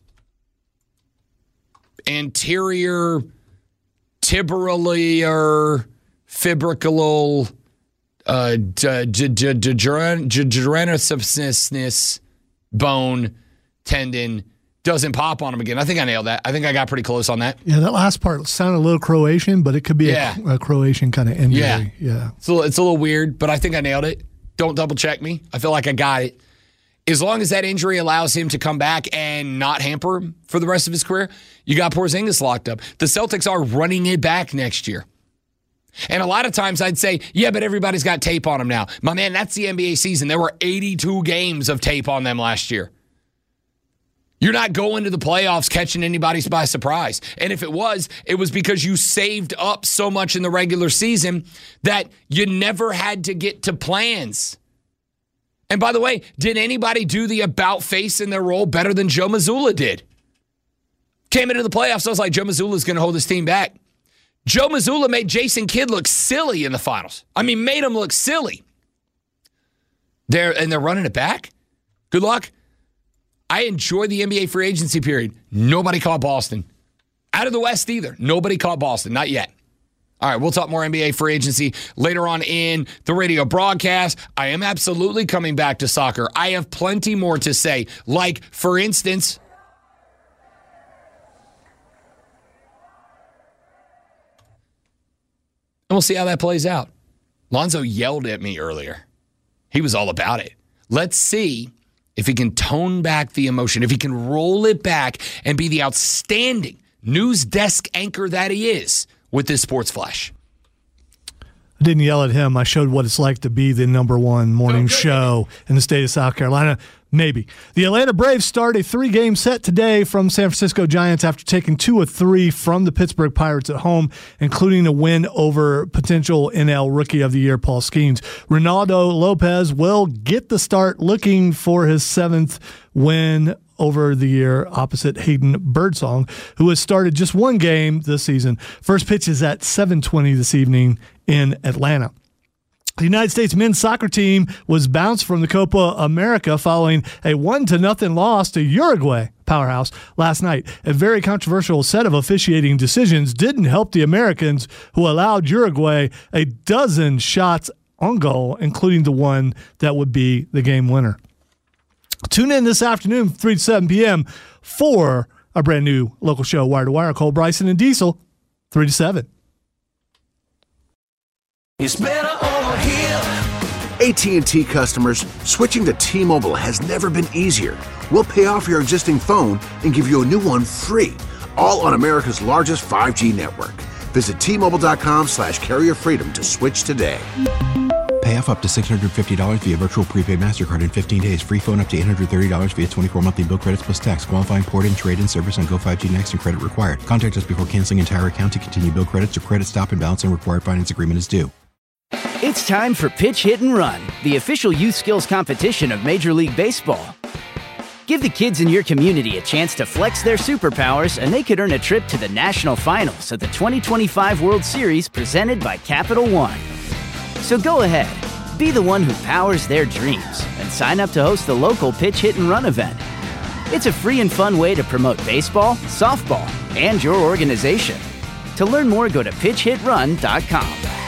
Speaker 5: anterior tibial fibricular uh, degenerative bone tendon doesn't pop on him again. I think I nailed that. I think I got pretty close on that.
Speaker 6: Yeah, that last part sounded a little Croatian, but it could be yeah. a, a Croatian kind of injury.
Speaker 5: Yeah.
Speaker 6: yeah.
Speaker 5: It's a, little, it's a little weird, but I think I nailed it. Don't double check me. I feel like I got it. As long as that injury allows him to come back and not hamper him for the rest of his career, you got Porzingis locked up. The Celtics are running it back next year. And a lot of times I'd say, yeah, but everybody's got tape on them now. My man, that's the N B A season. There were eighty-two games of tape on them last year. You're not going to the playoffs catching anybody by surprise. And if it was, it was because you saved up so much in the regular season that you never had to get to plans. And by the way, did anybody do the about face in their role better than Joe Mazzulla did? Came into the playoffs, I was like, Joe Mazzulla's going to hold his team back. Joe Mazzulla made Jason Kidd look silly in the finals. I mean, made him look silly. They're, and they're running it back? Good luck. I enjoy the N B A free agency period. Nobody caught Boston. Out of the West either. Nobody caught Boston. Not yet. All right, we'll talk more N B A free agency later on in the radio broadcast. I am absolutely coming back to soccer. I have plenty more to say. Like, for instance, and we'll see how that plays out. Lonzo yelled at me earlier. He was all about it. Let's see if he can tone back the emotion, if he can roll it back and be the outstanding news desk anchor that he is with this Sports Flash.
Speaker 6: I didn't yell at him. I showed what it's like to be the number one morning okay. show in the state of South Carolina. Maybe. The Atlanta Braves start a three-game set today from San Francisco Giants after taking two of three from the Pittsburgh Pirates at home, including a win over potential N L Rookie of the Year Paul Skeens. Ronaldo Lopez will get the start looking for his seventh win over the year opposite Hayden Birdsong, who has started just one game this season. First pitch is at seven twenty this evening in Atlanta. The United States men's soccer team was bounced from the Copa America following a one to nothing loss to Uruguay powerhouse last night. A very controversial set of officiating decisions didn't help the Americans, who allowed Uruguay a dozen shots on goal, including the one that would be the game winner. Tune in this afternoon from three to seven p.m. for a brand new local show, Wire to Wire. Cole Bryson and Diesel, three to seven.
Speaker 2: It's better over here. A T and T customers, switching to T-Mobile has never been easier. We'll pay off your existing phone and give you a new one free, all on America's largest five G network. Visit T-Mobile.com slash carrier freedom to switch today.
Speaker 3: Pay off up to six hundred fifty dollars via virtual prepaid MasterCard in fifteen days. Free phone up to eight hundred thirty dollars via twenty-four monthly bill credits plus tax. Qualifying port-in, trade-in service on Go five G Next and credit required. Contact us before canceling entire account to continue bill credits or credit stop and balance and required finance agreement is due.
Speaker 1: It's time for Pitch, Hit, and Run, the official youth skills competition of Major League Baseball. Give the kids in your community a chance to flex their superpowers, and they could earn a trip to the national finals of the twenty twenty-five World Series presented by Capital One. So go ahead, be the one who powers their dreams, and sign up to host the local Pitch, Hit, and Run event. It's a free and fun way to promote baseball, softball, and your organization. To learn more, go to pitch hit run dot com.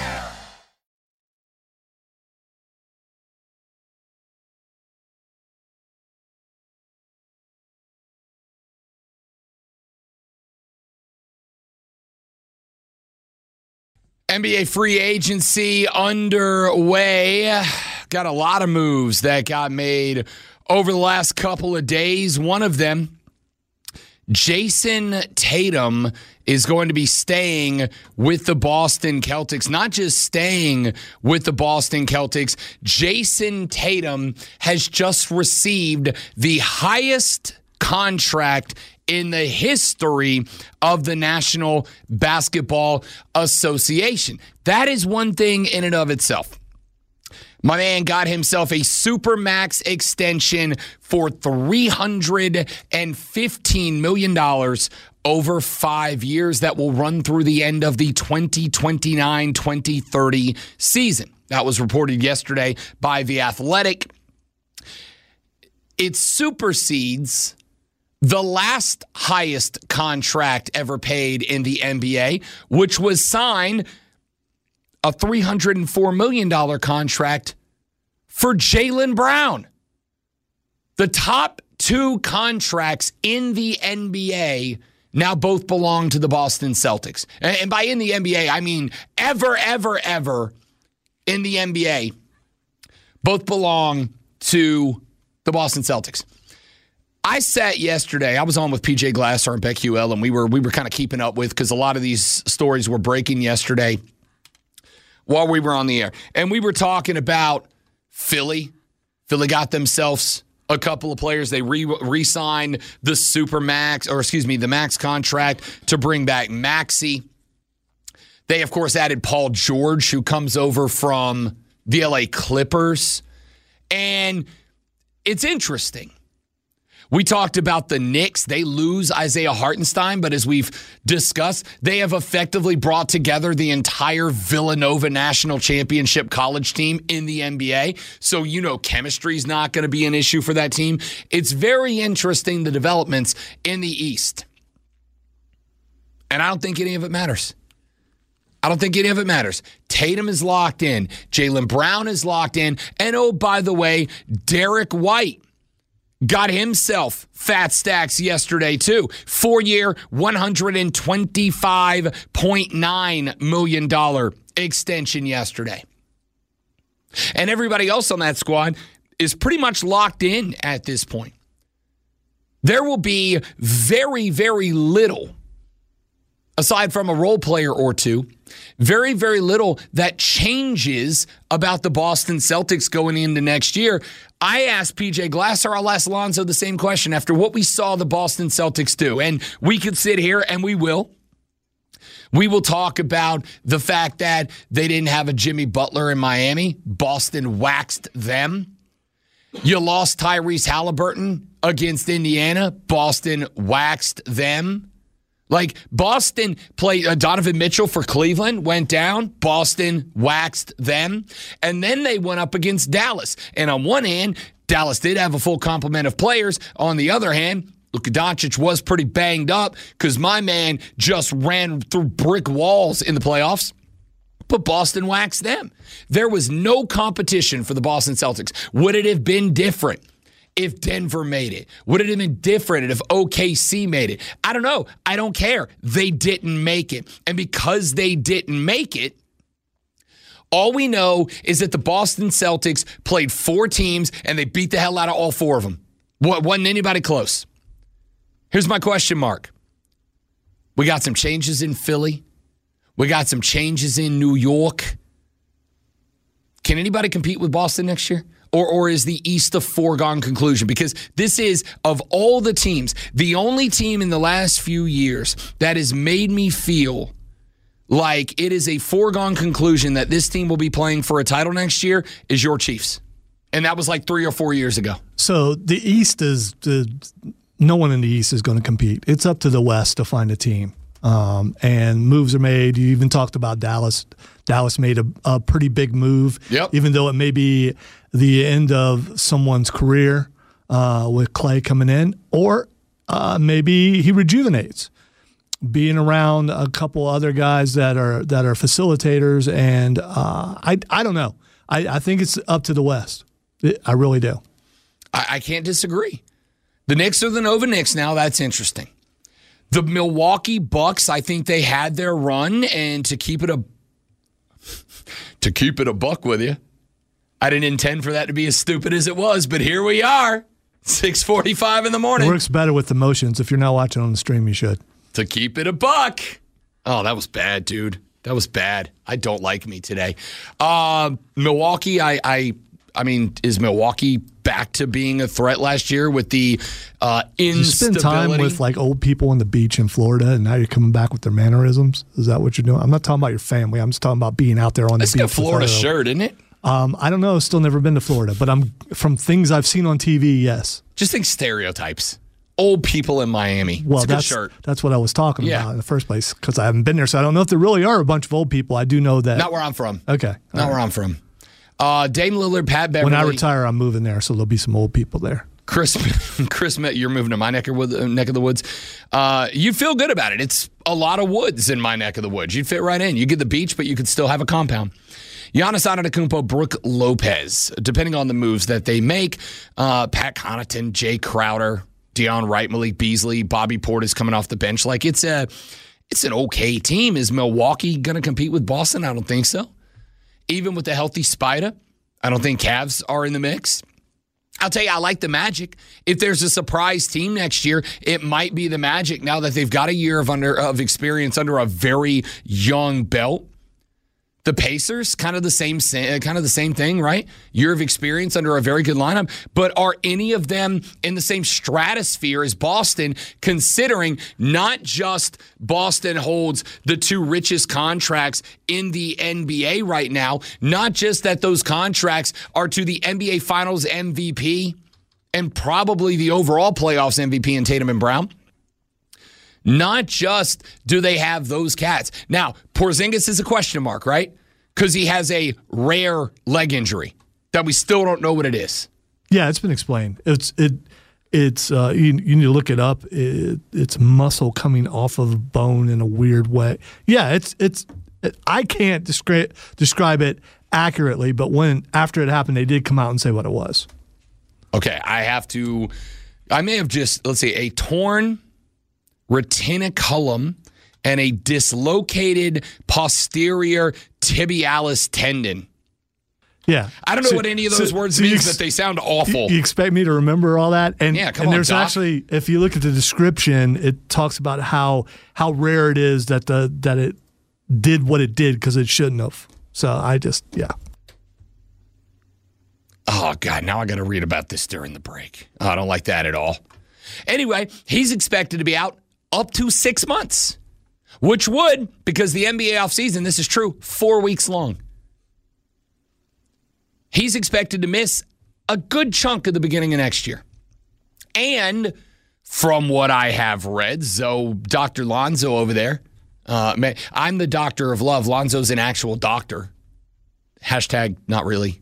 Speaker 5: N B A free agency underway. Got a lot of moves that got made over the last couple of days. One of them, Jason Tatum is going to be staying with the Boston Celtics. Not just staying with the Boston Celtics. Jason Tatum has just received the highest contract in the history of the National Basketball Association. That is one thing in and of itself. My man got himself a Supermax extension for three hundred fifteen million dollars over five years that will run through the end of the twenty twenty-nine twenty thirty season. That was reported yesterday by The Athletic. It supersedes the last highest contract ever paid in the N B A, which was signed a three hundred four million dollars contract for Jaylen Brown. The top two contracts in the N B A now both belong to the Boston Celtics. And by in the N B A, I mean ever, ever, ever in the N B A, both belong to the Boston Celtics. I sat yesterday, I was on with P J Glasser and BetQL, and we were we were kind of keeping up with, because a lot of these stories were breaking yesterday while we were on the air. And we were talking about Philly. Philly got themselves a couple of players. They re- re-signed the Supermax, or excuse me, the max contract to bring back Maxey. They, of course, added Paul George, who comes over from the L A Clippers. And it's interesting. We talked about the Knicks. They lose Isaiah Hartenstein, but as we've discussed, they have effectively brought together the entire Villanova National Championship college team in the N B A. So, you know, chemistry is not going to be an issue for that team. It's very interesting, the developments in the East. And I don't think any of it matters. I don't think any of it matters. Tatum is locked in. Jaylen Brown is locked in. And, oh, by the way, Derek White got himself fat stacks yesterday, too. Four-year, one hundred twenty-five point nine million dollars extension yesterday. And everybody else on that squad is pretty much locked in at this point. There will be very, very little, aside from a role player or two, very, very little that changes about the Boston Celtics going into next year. I asked P J Glasser, I'll ask Lonzo the same question after what we saw the Boston Celtics do. And we could sit here, and we will. We will talk about the fact that they didn't have a Jimmy Butler in Miami. Boston waxed them. You lost Tyrese Halliburton against Indiana. Boston waxed them. Like, Boston played, uh, Donovan Mitchell for Cleveland went down. Boston waxed them. And then they went up against Dallas. And on one hand, Dallas did have a full complement of players. On the other hand, Luka Doncic was pretty banged up because my man just ran through brick walls in the playoffs. But Boston waxed them. There was no competition for the Boston Celtics. Would it have been different if Denver made it? Would it have been different if O K C made it? I don't know. I don't care. They didn't make it. And because they didn't make it, all we know is that the Boston Celtics played four teams and they beat the hell out of all four of them. Wasn't anybody close. Here's my question mark. We got some changes in Philly. We got some changes in New York. Can anybody compete with Boston next year? Or, or is the East a foregone conclusion? Because this is, of all the teams, the only team in the last few years that has made me feel like it is a foregone conclusion that this team will be playing for a title next year is your Chiefs. And that was like three or four years ago.
Speaker 6: So the East is, the, no one in the East is going to compete. It's up to the West to find a team. Um, and moves are made. You even talked about Dallas. Dallas made a, a pretty big move,
Speaker 5: yep.
Speaker 6: Even though it may be the end of someone's career uh, with Clay coming in, or uh, maybe he rejuvenates, being around a couple other guys that are that are facilitators. And uh, I I don't know. I, I think it's up to the West. I really do.
Speaker 5: I, I can't disagree. The Knicks are the Nova Knicks now. That's interesting. The Milwaukee Bucks, I think they had their run, and to keep it a to keep it a buck with you, I didn't intend for that to be as stupid as it was, but here we are, six forty-five in the morning.
Speaker 6: It works better with the motions. If you're not watching on the stream, you should.
Speaker 5: To keep it a buck. Oh, that was bad, dude. That was bad. I don't like me today. Uh, Milwaukee, I, I, I mean, is Milwaukee back to being a threat last year with the uh, instability.
Speaker 6: You spend time with like old people on the beach in Florida, and now you're coming back with their mannerisms. Is that what you're doing? I'm not talking about your family. I'm just talking about being out there on the
Speaker 5: It's
Speaker 6: beach.
Speaker 5: a Florida shirt, isn't it?
Speaker 6: Um, I don't know. Still never been to Florida, but I'm from things I've seen on T V. Yes.
Speaker 5: Just think stereotypes. Old people in Miami.
Speaker 6: Well,
Speaker 5: it's a good
Speaker 6: that's
Speaker 5: shirt.
Speaker 6: that's what I was talking
Speaker 5: Yeah.
Speaker 6: about in the first place because I haven't been there, so I don't know if there really are a bunch of old people. I do know that.
Speaker 5: Not where I'm from.
Speaker 6: Okay.
Speaker 5: Not
Speaker 6: All
Speaker 5: where
Speaker 6: right.
Speaker 5: I'm from. Uh, Dame Lillard, Pat Beverly.
Speaker 6: When I retire, I'm moving there, so there'll be some old people there.
Speaker 5: Chris, Chris, you're moving to my neck of, wood, neck of the woods. Uh, you feel good about it. It's a lot of woods in my neck of the woods. You'd fit right in. You get the beach, but you could still have a compound. Giannis Antetokounmpo, Brooke Lopez, depending on the moves that they make. Uh, Pat Connaughton, Jay Crowder, Deion Wright, Malik Beasley, Bobby Portis coming off the bench. Like it's a, it's an okay team. Is Milwaukee going to compete with Boston? I don't think so. Even with the healthy Spida, I don't think Cavs are in the mix. I'll tell you, I like the Magic. If there's a surprise team next year, it might be the Magic now that they've got a year of under of experience under a very young belt. The Pacers, kind of the same kind of the same thing, right? Year of experience under a very good lineup. But are any of them in the same stratosphere as Boston, considering not just Boston holds the two richest contracts in the N B A right now, not just that those contracts are to the N B A Finals M V P and probably the overall playoffs M V P in Tatum and Brown. Not just do they have those cats. Now, Porzingis is a question mark, right? Because he has a rare leg injury that we still don't know what it is.
Speaker 6: Yeah, it's been explained. It's it it's uh, you, you need to look it up. It, it's muscle coming off of bone in a weird way. Yeah, it's it's it, I can't describe describe it accurately, but when after it happened, they did come out and say what it was.
Speaker 5: Okay, I have to. I may have just let's see a torn retinaculum and a dislocated posterior tibialis tendon.
Speaker 6: Yeah.
Speaker 5: I don't know
Speaker 6: so,
Speaker 5: what any of those
Speaker 6: so,
Speaker 5: words
Speaker 6: so
Speaker 5: means,
Speaker 6: ex-
Speaker 5: but they sound awful.
Speaker 6: You expect me to remember all that? And,
Speaker 5: yeah, come
Speaker 6: and
Speaker 5: on,
Speaker 6: there's
Speaker 5: Doc.
Speaker 6: actually, if you look at the description, it talks about how how rare it is that the that it did what it did because it shouldn't have. So I just, yeah.
Speaker 5: Oh, God, now I got to read about this during the break. Oh, I don't like that at all. Anyway, he's expected to be out up to six months, which would, because the N B A offseason, this is true, four weeks long. He's expected to miss a good chunk of the beginning of next year. And from what I have read, so Doctor Lonzo over there, uh, I'm the doctor of love. Lonzo's an actual doctor. Hashtag not really.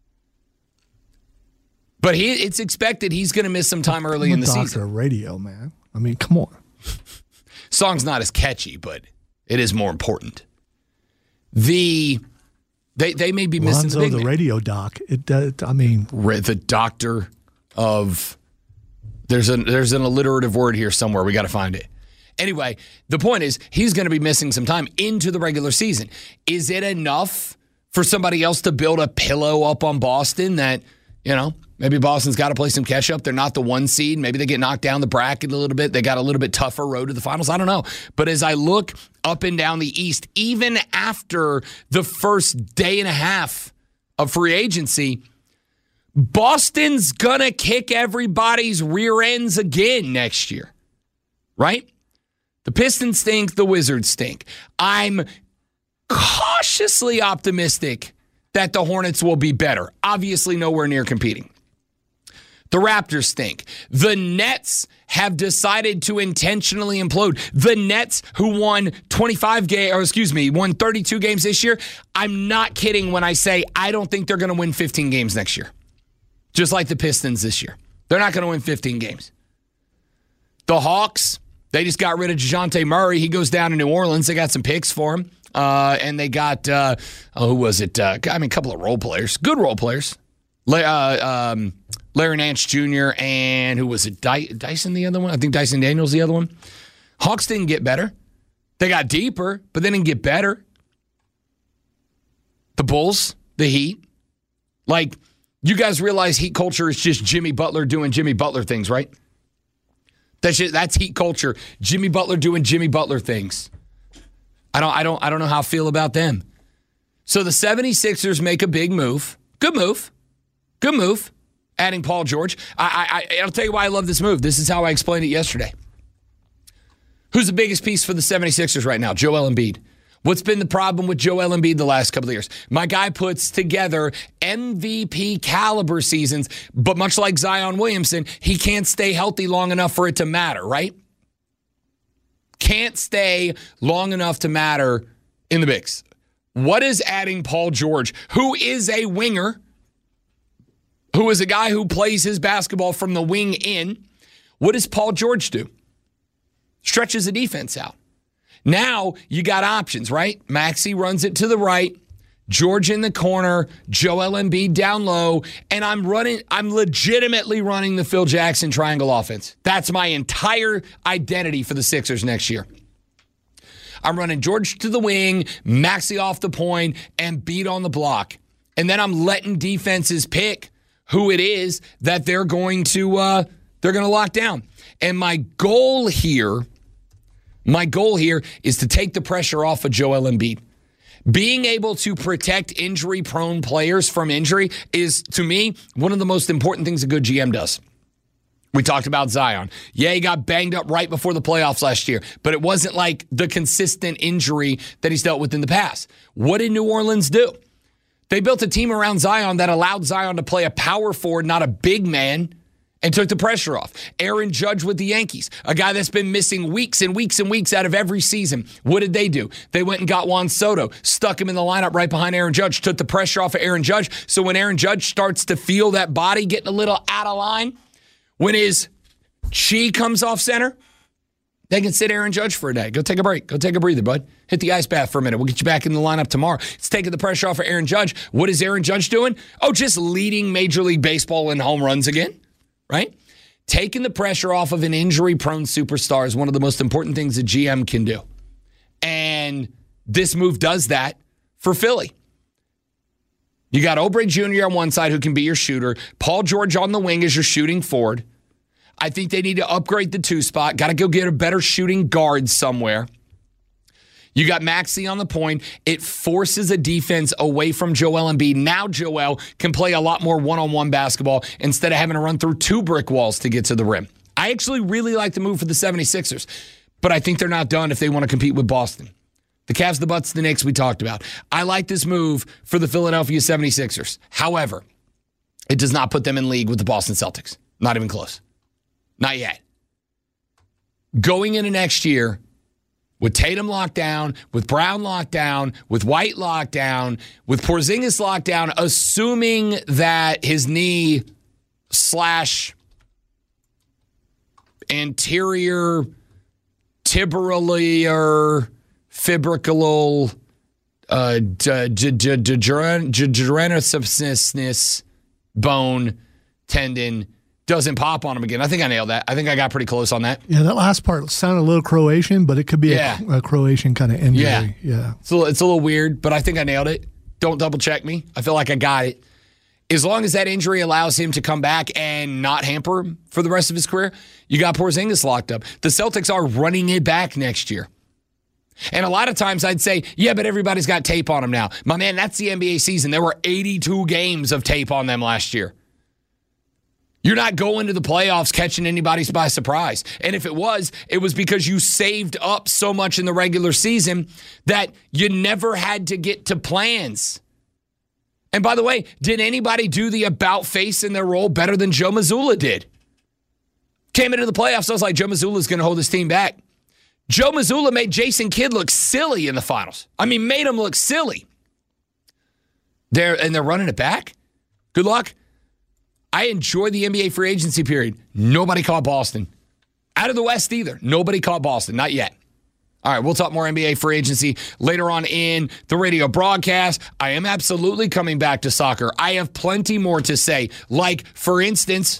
Speaker 5: But he, it's expected he's going to miss some time early
Speaker 6: I'm
Speaker 5: in the
Speaker 6: a doctor
Speaker 5: season.
Speaker 6: of radio, man. I mean, come on.
Speaker 5: Song's not as catchy, but it is more important. The they they may be missing
Speaker 6: Lonzo,
Speaker 5: the big
Speaker 6: the
Speaker 5: man.
Speaker 6: radio doc. It, uh, I mean,
Speaker 5: Re- the doctor of there's an there's an alliterative word here somewhere. We got to find it. Anyway, the point is he's going to be missing some time into the regular season. Is it enough for somebody else to build a pillow up on Boston that, you know, maybe Boston's got to play some catch up? They're not the one seed. Maybe they get knocked down the bracket a little bit. They got a little bit tougher road to the finals. I don't know. But as I look up and down the East, even after the first day and a half of free agency, Boston's going to kick everybody's rear ends again next year, right? The Pistons stink. The Wizards stink. I'm cautiously optimistic that the Hornets will be better. Obviously, nowhere near competing. The Raptors stink. The Nets have decided to intentionally implode. The Nets, who won twenty-five games, or excuse me, won thirty-two games this year. I'm not kidding when I say I don't think they're going to win fifteen games next year. Just like the Pistons this year. They're not going to win fifteen games. The Hawks, they just got rid of DeJounte Murray. He goes down to New Orleans. They got some picks for him. Uh, and they got, uh, oh, who was it? Uh, I mean, a couple of role players. Good role players. La- uh, um, Larry Nance Junior and who was it? Dy- Dyson, the other one? I think Dyson Daniels, the other one. Hawks didn't get better. They got deeper, but they didn't get better. The Bulls, the Heat. Like, you guys realize Heat culture is just Jimmy Butler doing Jimmy Butler things, right? That's just, that's Heat culture. Jimmy Butler doing Jimmy Butler things. I don't I don't I don't know how I feel about them. So the seventy-sixers make a big move. Good move. Good move. adding Paul George. I, I, I'll tell you why I love this move. This is how I explained it yesterday. Who's the biggest piece for the 76ers right now? Joel Embiid. What's been the problem with Joel Embiid the last couple of years? My guy puts together M V P caliber seasons, but much like Zion Williamson, he can't stay healthy long enough for it to matter, right? Can't stay long enough to matter in the Bigs. What is adding Paul George, who is a winger, who is a guy who plays his basketball from the wing in? What does Paul George do? Stretches the defense out. Now you got options, right? Maxey runs it to the right, George in the corner, Joel Embiid down low, and I'm running, I'm legitimately running the Phil Jackson triangle offense. That's my entire identity for the Sixers next year. I'm running George to the wing, Maxey off the point, and Embiid on the block. And then I'm letting defenses pick who it is that they're going to uh, they're going to lock down. And my goal here My goal here is to take the pressure off of Joel Embiid. Being able to protect injury-prone players from injury is, to me, one of the most important things a good G M does. We talked about Zion. Yeah, he got banged up right before the playoffs last year, but it wasn't like the consistent injury that he's dealt with in the past. What did New Orleans do? They built a team around Zion that allowed Zion to play a power forward, not a big man, and took the pressure off. Aaron Judge with the Yankees, a guy that's been missing weeks and weeks and weeks out of every season. What did they do? They went and got Juan Soto, stuck him in the lineup right behind Aaron Judge, took the pressure off of Aaron Judge. So when Aaron Judge starts to feel that body getting a little out of line, when his chi comes off center, they can sit Aaron Judge for a day. Go take a break. Go take a breather, bud. Hit the ice bath for a minute. We'll get you back in the lineup tomorrow. It's taking the pressure off of Aaron Judge. What is Aaron Judge doing? Oh, just leading Major League Baseball in home runs again, right? Taking the pressure off of an injury-prone superstar is one of the most important things a G M can do. And this move does that for Philly. You got Oubre Junior on one side who can be your shooter. Paul George on the wing as your shooting forward. I think they need to upgrade the two spot. Got to go get a better shooting guard somewhere. You got Maxey on the point. It forces a defense away from Joel Embiid. Now Joel can play a lot more one-on-one basketball instead of having to run through two brick walls to get to the rim. I actually really like the move for the 76ers, but I think they're not done if they want to compete with Boston. The Cavs, the Bucks, the Knicks we talked about. I like this move for the Philadelphia 76ers. However, it does not put them in league with the Boston Celtics. Not even close. Not yet. Going into next year, with Tatum locked down, with Brown locked down, with White locked down, with Porzingis locked down, assuming that his knee slash anterior tibial fibricular uh, degenerative bone tendon doesn't pop on him again. I think I nailed that. I think I got pretty close on that.
Speaker 6: Yeah, that last part sounded a little Croatian, but it could be yeah. a, a Croatian kind of injury.
Speaker 5: Yeah.
Speaker 6: yeah.
Speaker 5: It's a, little, it's a little weird, but I think I nailed it. Don't double check me. I feel like I got it. As long as that injury allows him to come back and not hamper him for the rest of his career, you got Porzingis locked up. The Celtics are running it back next year. And a lot of times I'd say, yeah, but everybody's got tape on them now. My man, that's the N B A season. There were eighty-two games of tape on them last year. You're not going to the playoffs catching anybody by surprise. And if it was, it was because you saved up so much in the regular season that you never had to get to plans. And by the way, did anybody do the about face in their role better than Joe Mazzulla did? Came into the playoffs, I was like, Joe Mazzulla's going to hold his team back. Joe Mazzulla made Jason Kidd look silly in the finals. I mean, made him look silly. They're, and they're running it back? Good luck. I enjoy the N B A free agency period. Nobody caught Boston. Out of the West either. Nobody caught Boston. Not yet. All right, we'll talk more N B A free agency later on in the radio broadcast. I am absolutely coming back to soccer. I have plenty more to say. Like, for instance,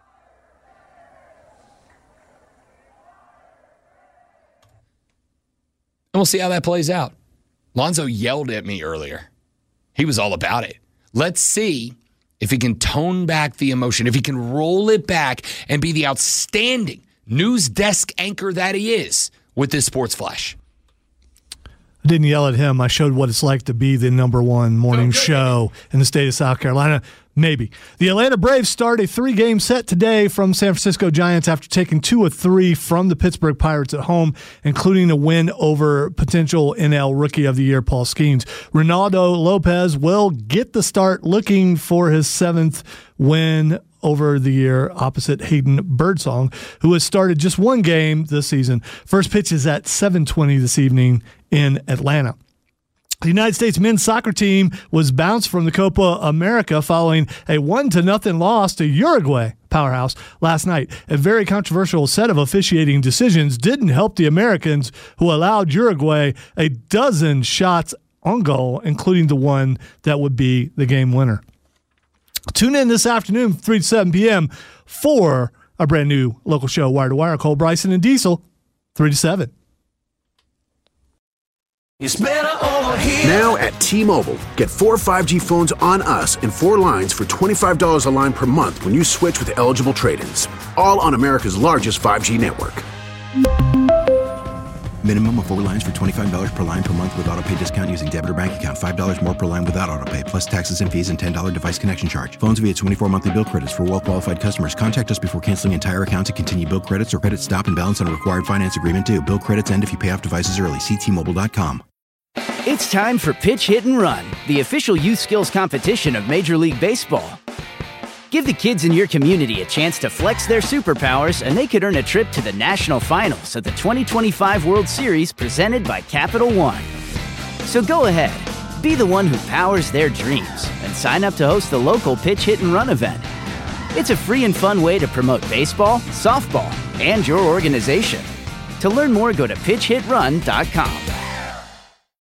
Speaker 5: and we'll see how that plays out. Lonzo yelled at me earlier. He was all about it. Let's see if he can tone back the emotion, if he can roll it back and be the outstanding news desk anchor that he is with this Sports Flash.
Speaker 6: I didn't yell at him. I showed what it's like to be the number one morning okay. show in the state of South Carolina. Maybe. The Atlanta Braves start a three-game set today from San Francisco Giants after taking two of three from the Pittsburgh Pirates at home, including a win over potential N L Rookie of the Year Paul Skeens. Ronaldo Lopez will get the start, looking for his seventh win over the year opposite Hayden Birdsong, who has started just one game this season. First pitch is at seven twenty this evening in Atlanta. The United States men's soccer team was bounced from the Copa America following a one to nothing loss to Uruguay powerhouse last night. A very controversial set of officiating decisions didn't help the Americans, who allowed Uruguay a dozen shots on goal, including the one that would be the game winner. Tune in this afternoon, three to seven p.m. for a brand new local show, Wire to Wire. Cole Bryson and Diesel, three to seven.
Speaker 2: It's better over here. Now at T-Mobile, get four five G phones on us and four lines for twenty-five dollars a line per month when you switch with eligible trade-ins. All on America's largest five G network.
Speaker 3: Minimum of four lines for twenty-five dollars per line per month with autopay discount using debit or bank account. five dollars more per line without autopay, plus taxes and fees and ten dollars device connection charge. Phones via twenty-four monthly bill credits for well-qualified customers. Contact us before canceling entire account to continue bill credits or credit stop and balance on required finance agreement due. Bill credits end if you pay off devices early. See T Mobile dot com.
Speaker 1: It's time for Pitch, Hit, and Run, the official youth skills competition of Major League Baseball. Give the kids in your community a chance to flex their superpowers, and they could earn a trip to the national finals of the twenty twenty-five World Series presented by Capital One. So go ahead, be the one who powers their dreams, and sign up to host the local Pitch, Hit, and Run event. It's a free and fun way to promote baseball, softball, and your organization. To learn more, go to pitch hit run dot com.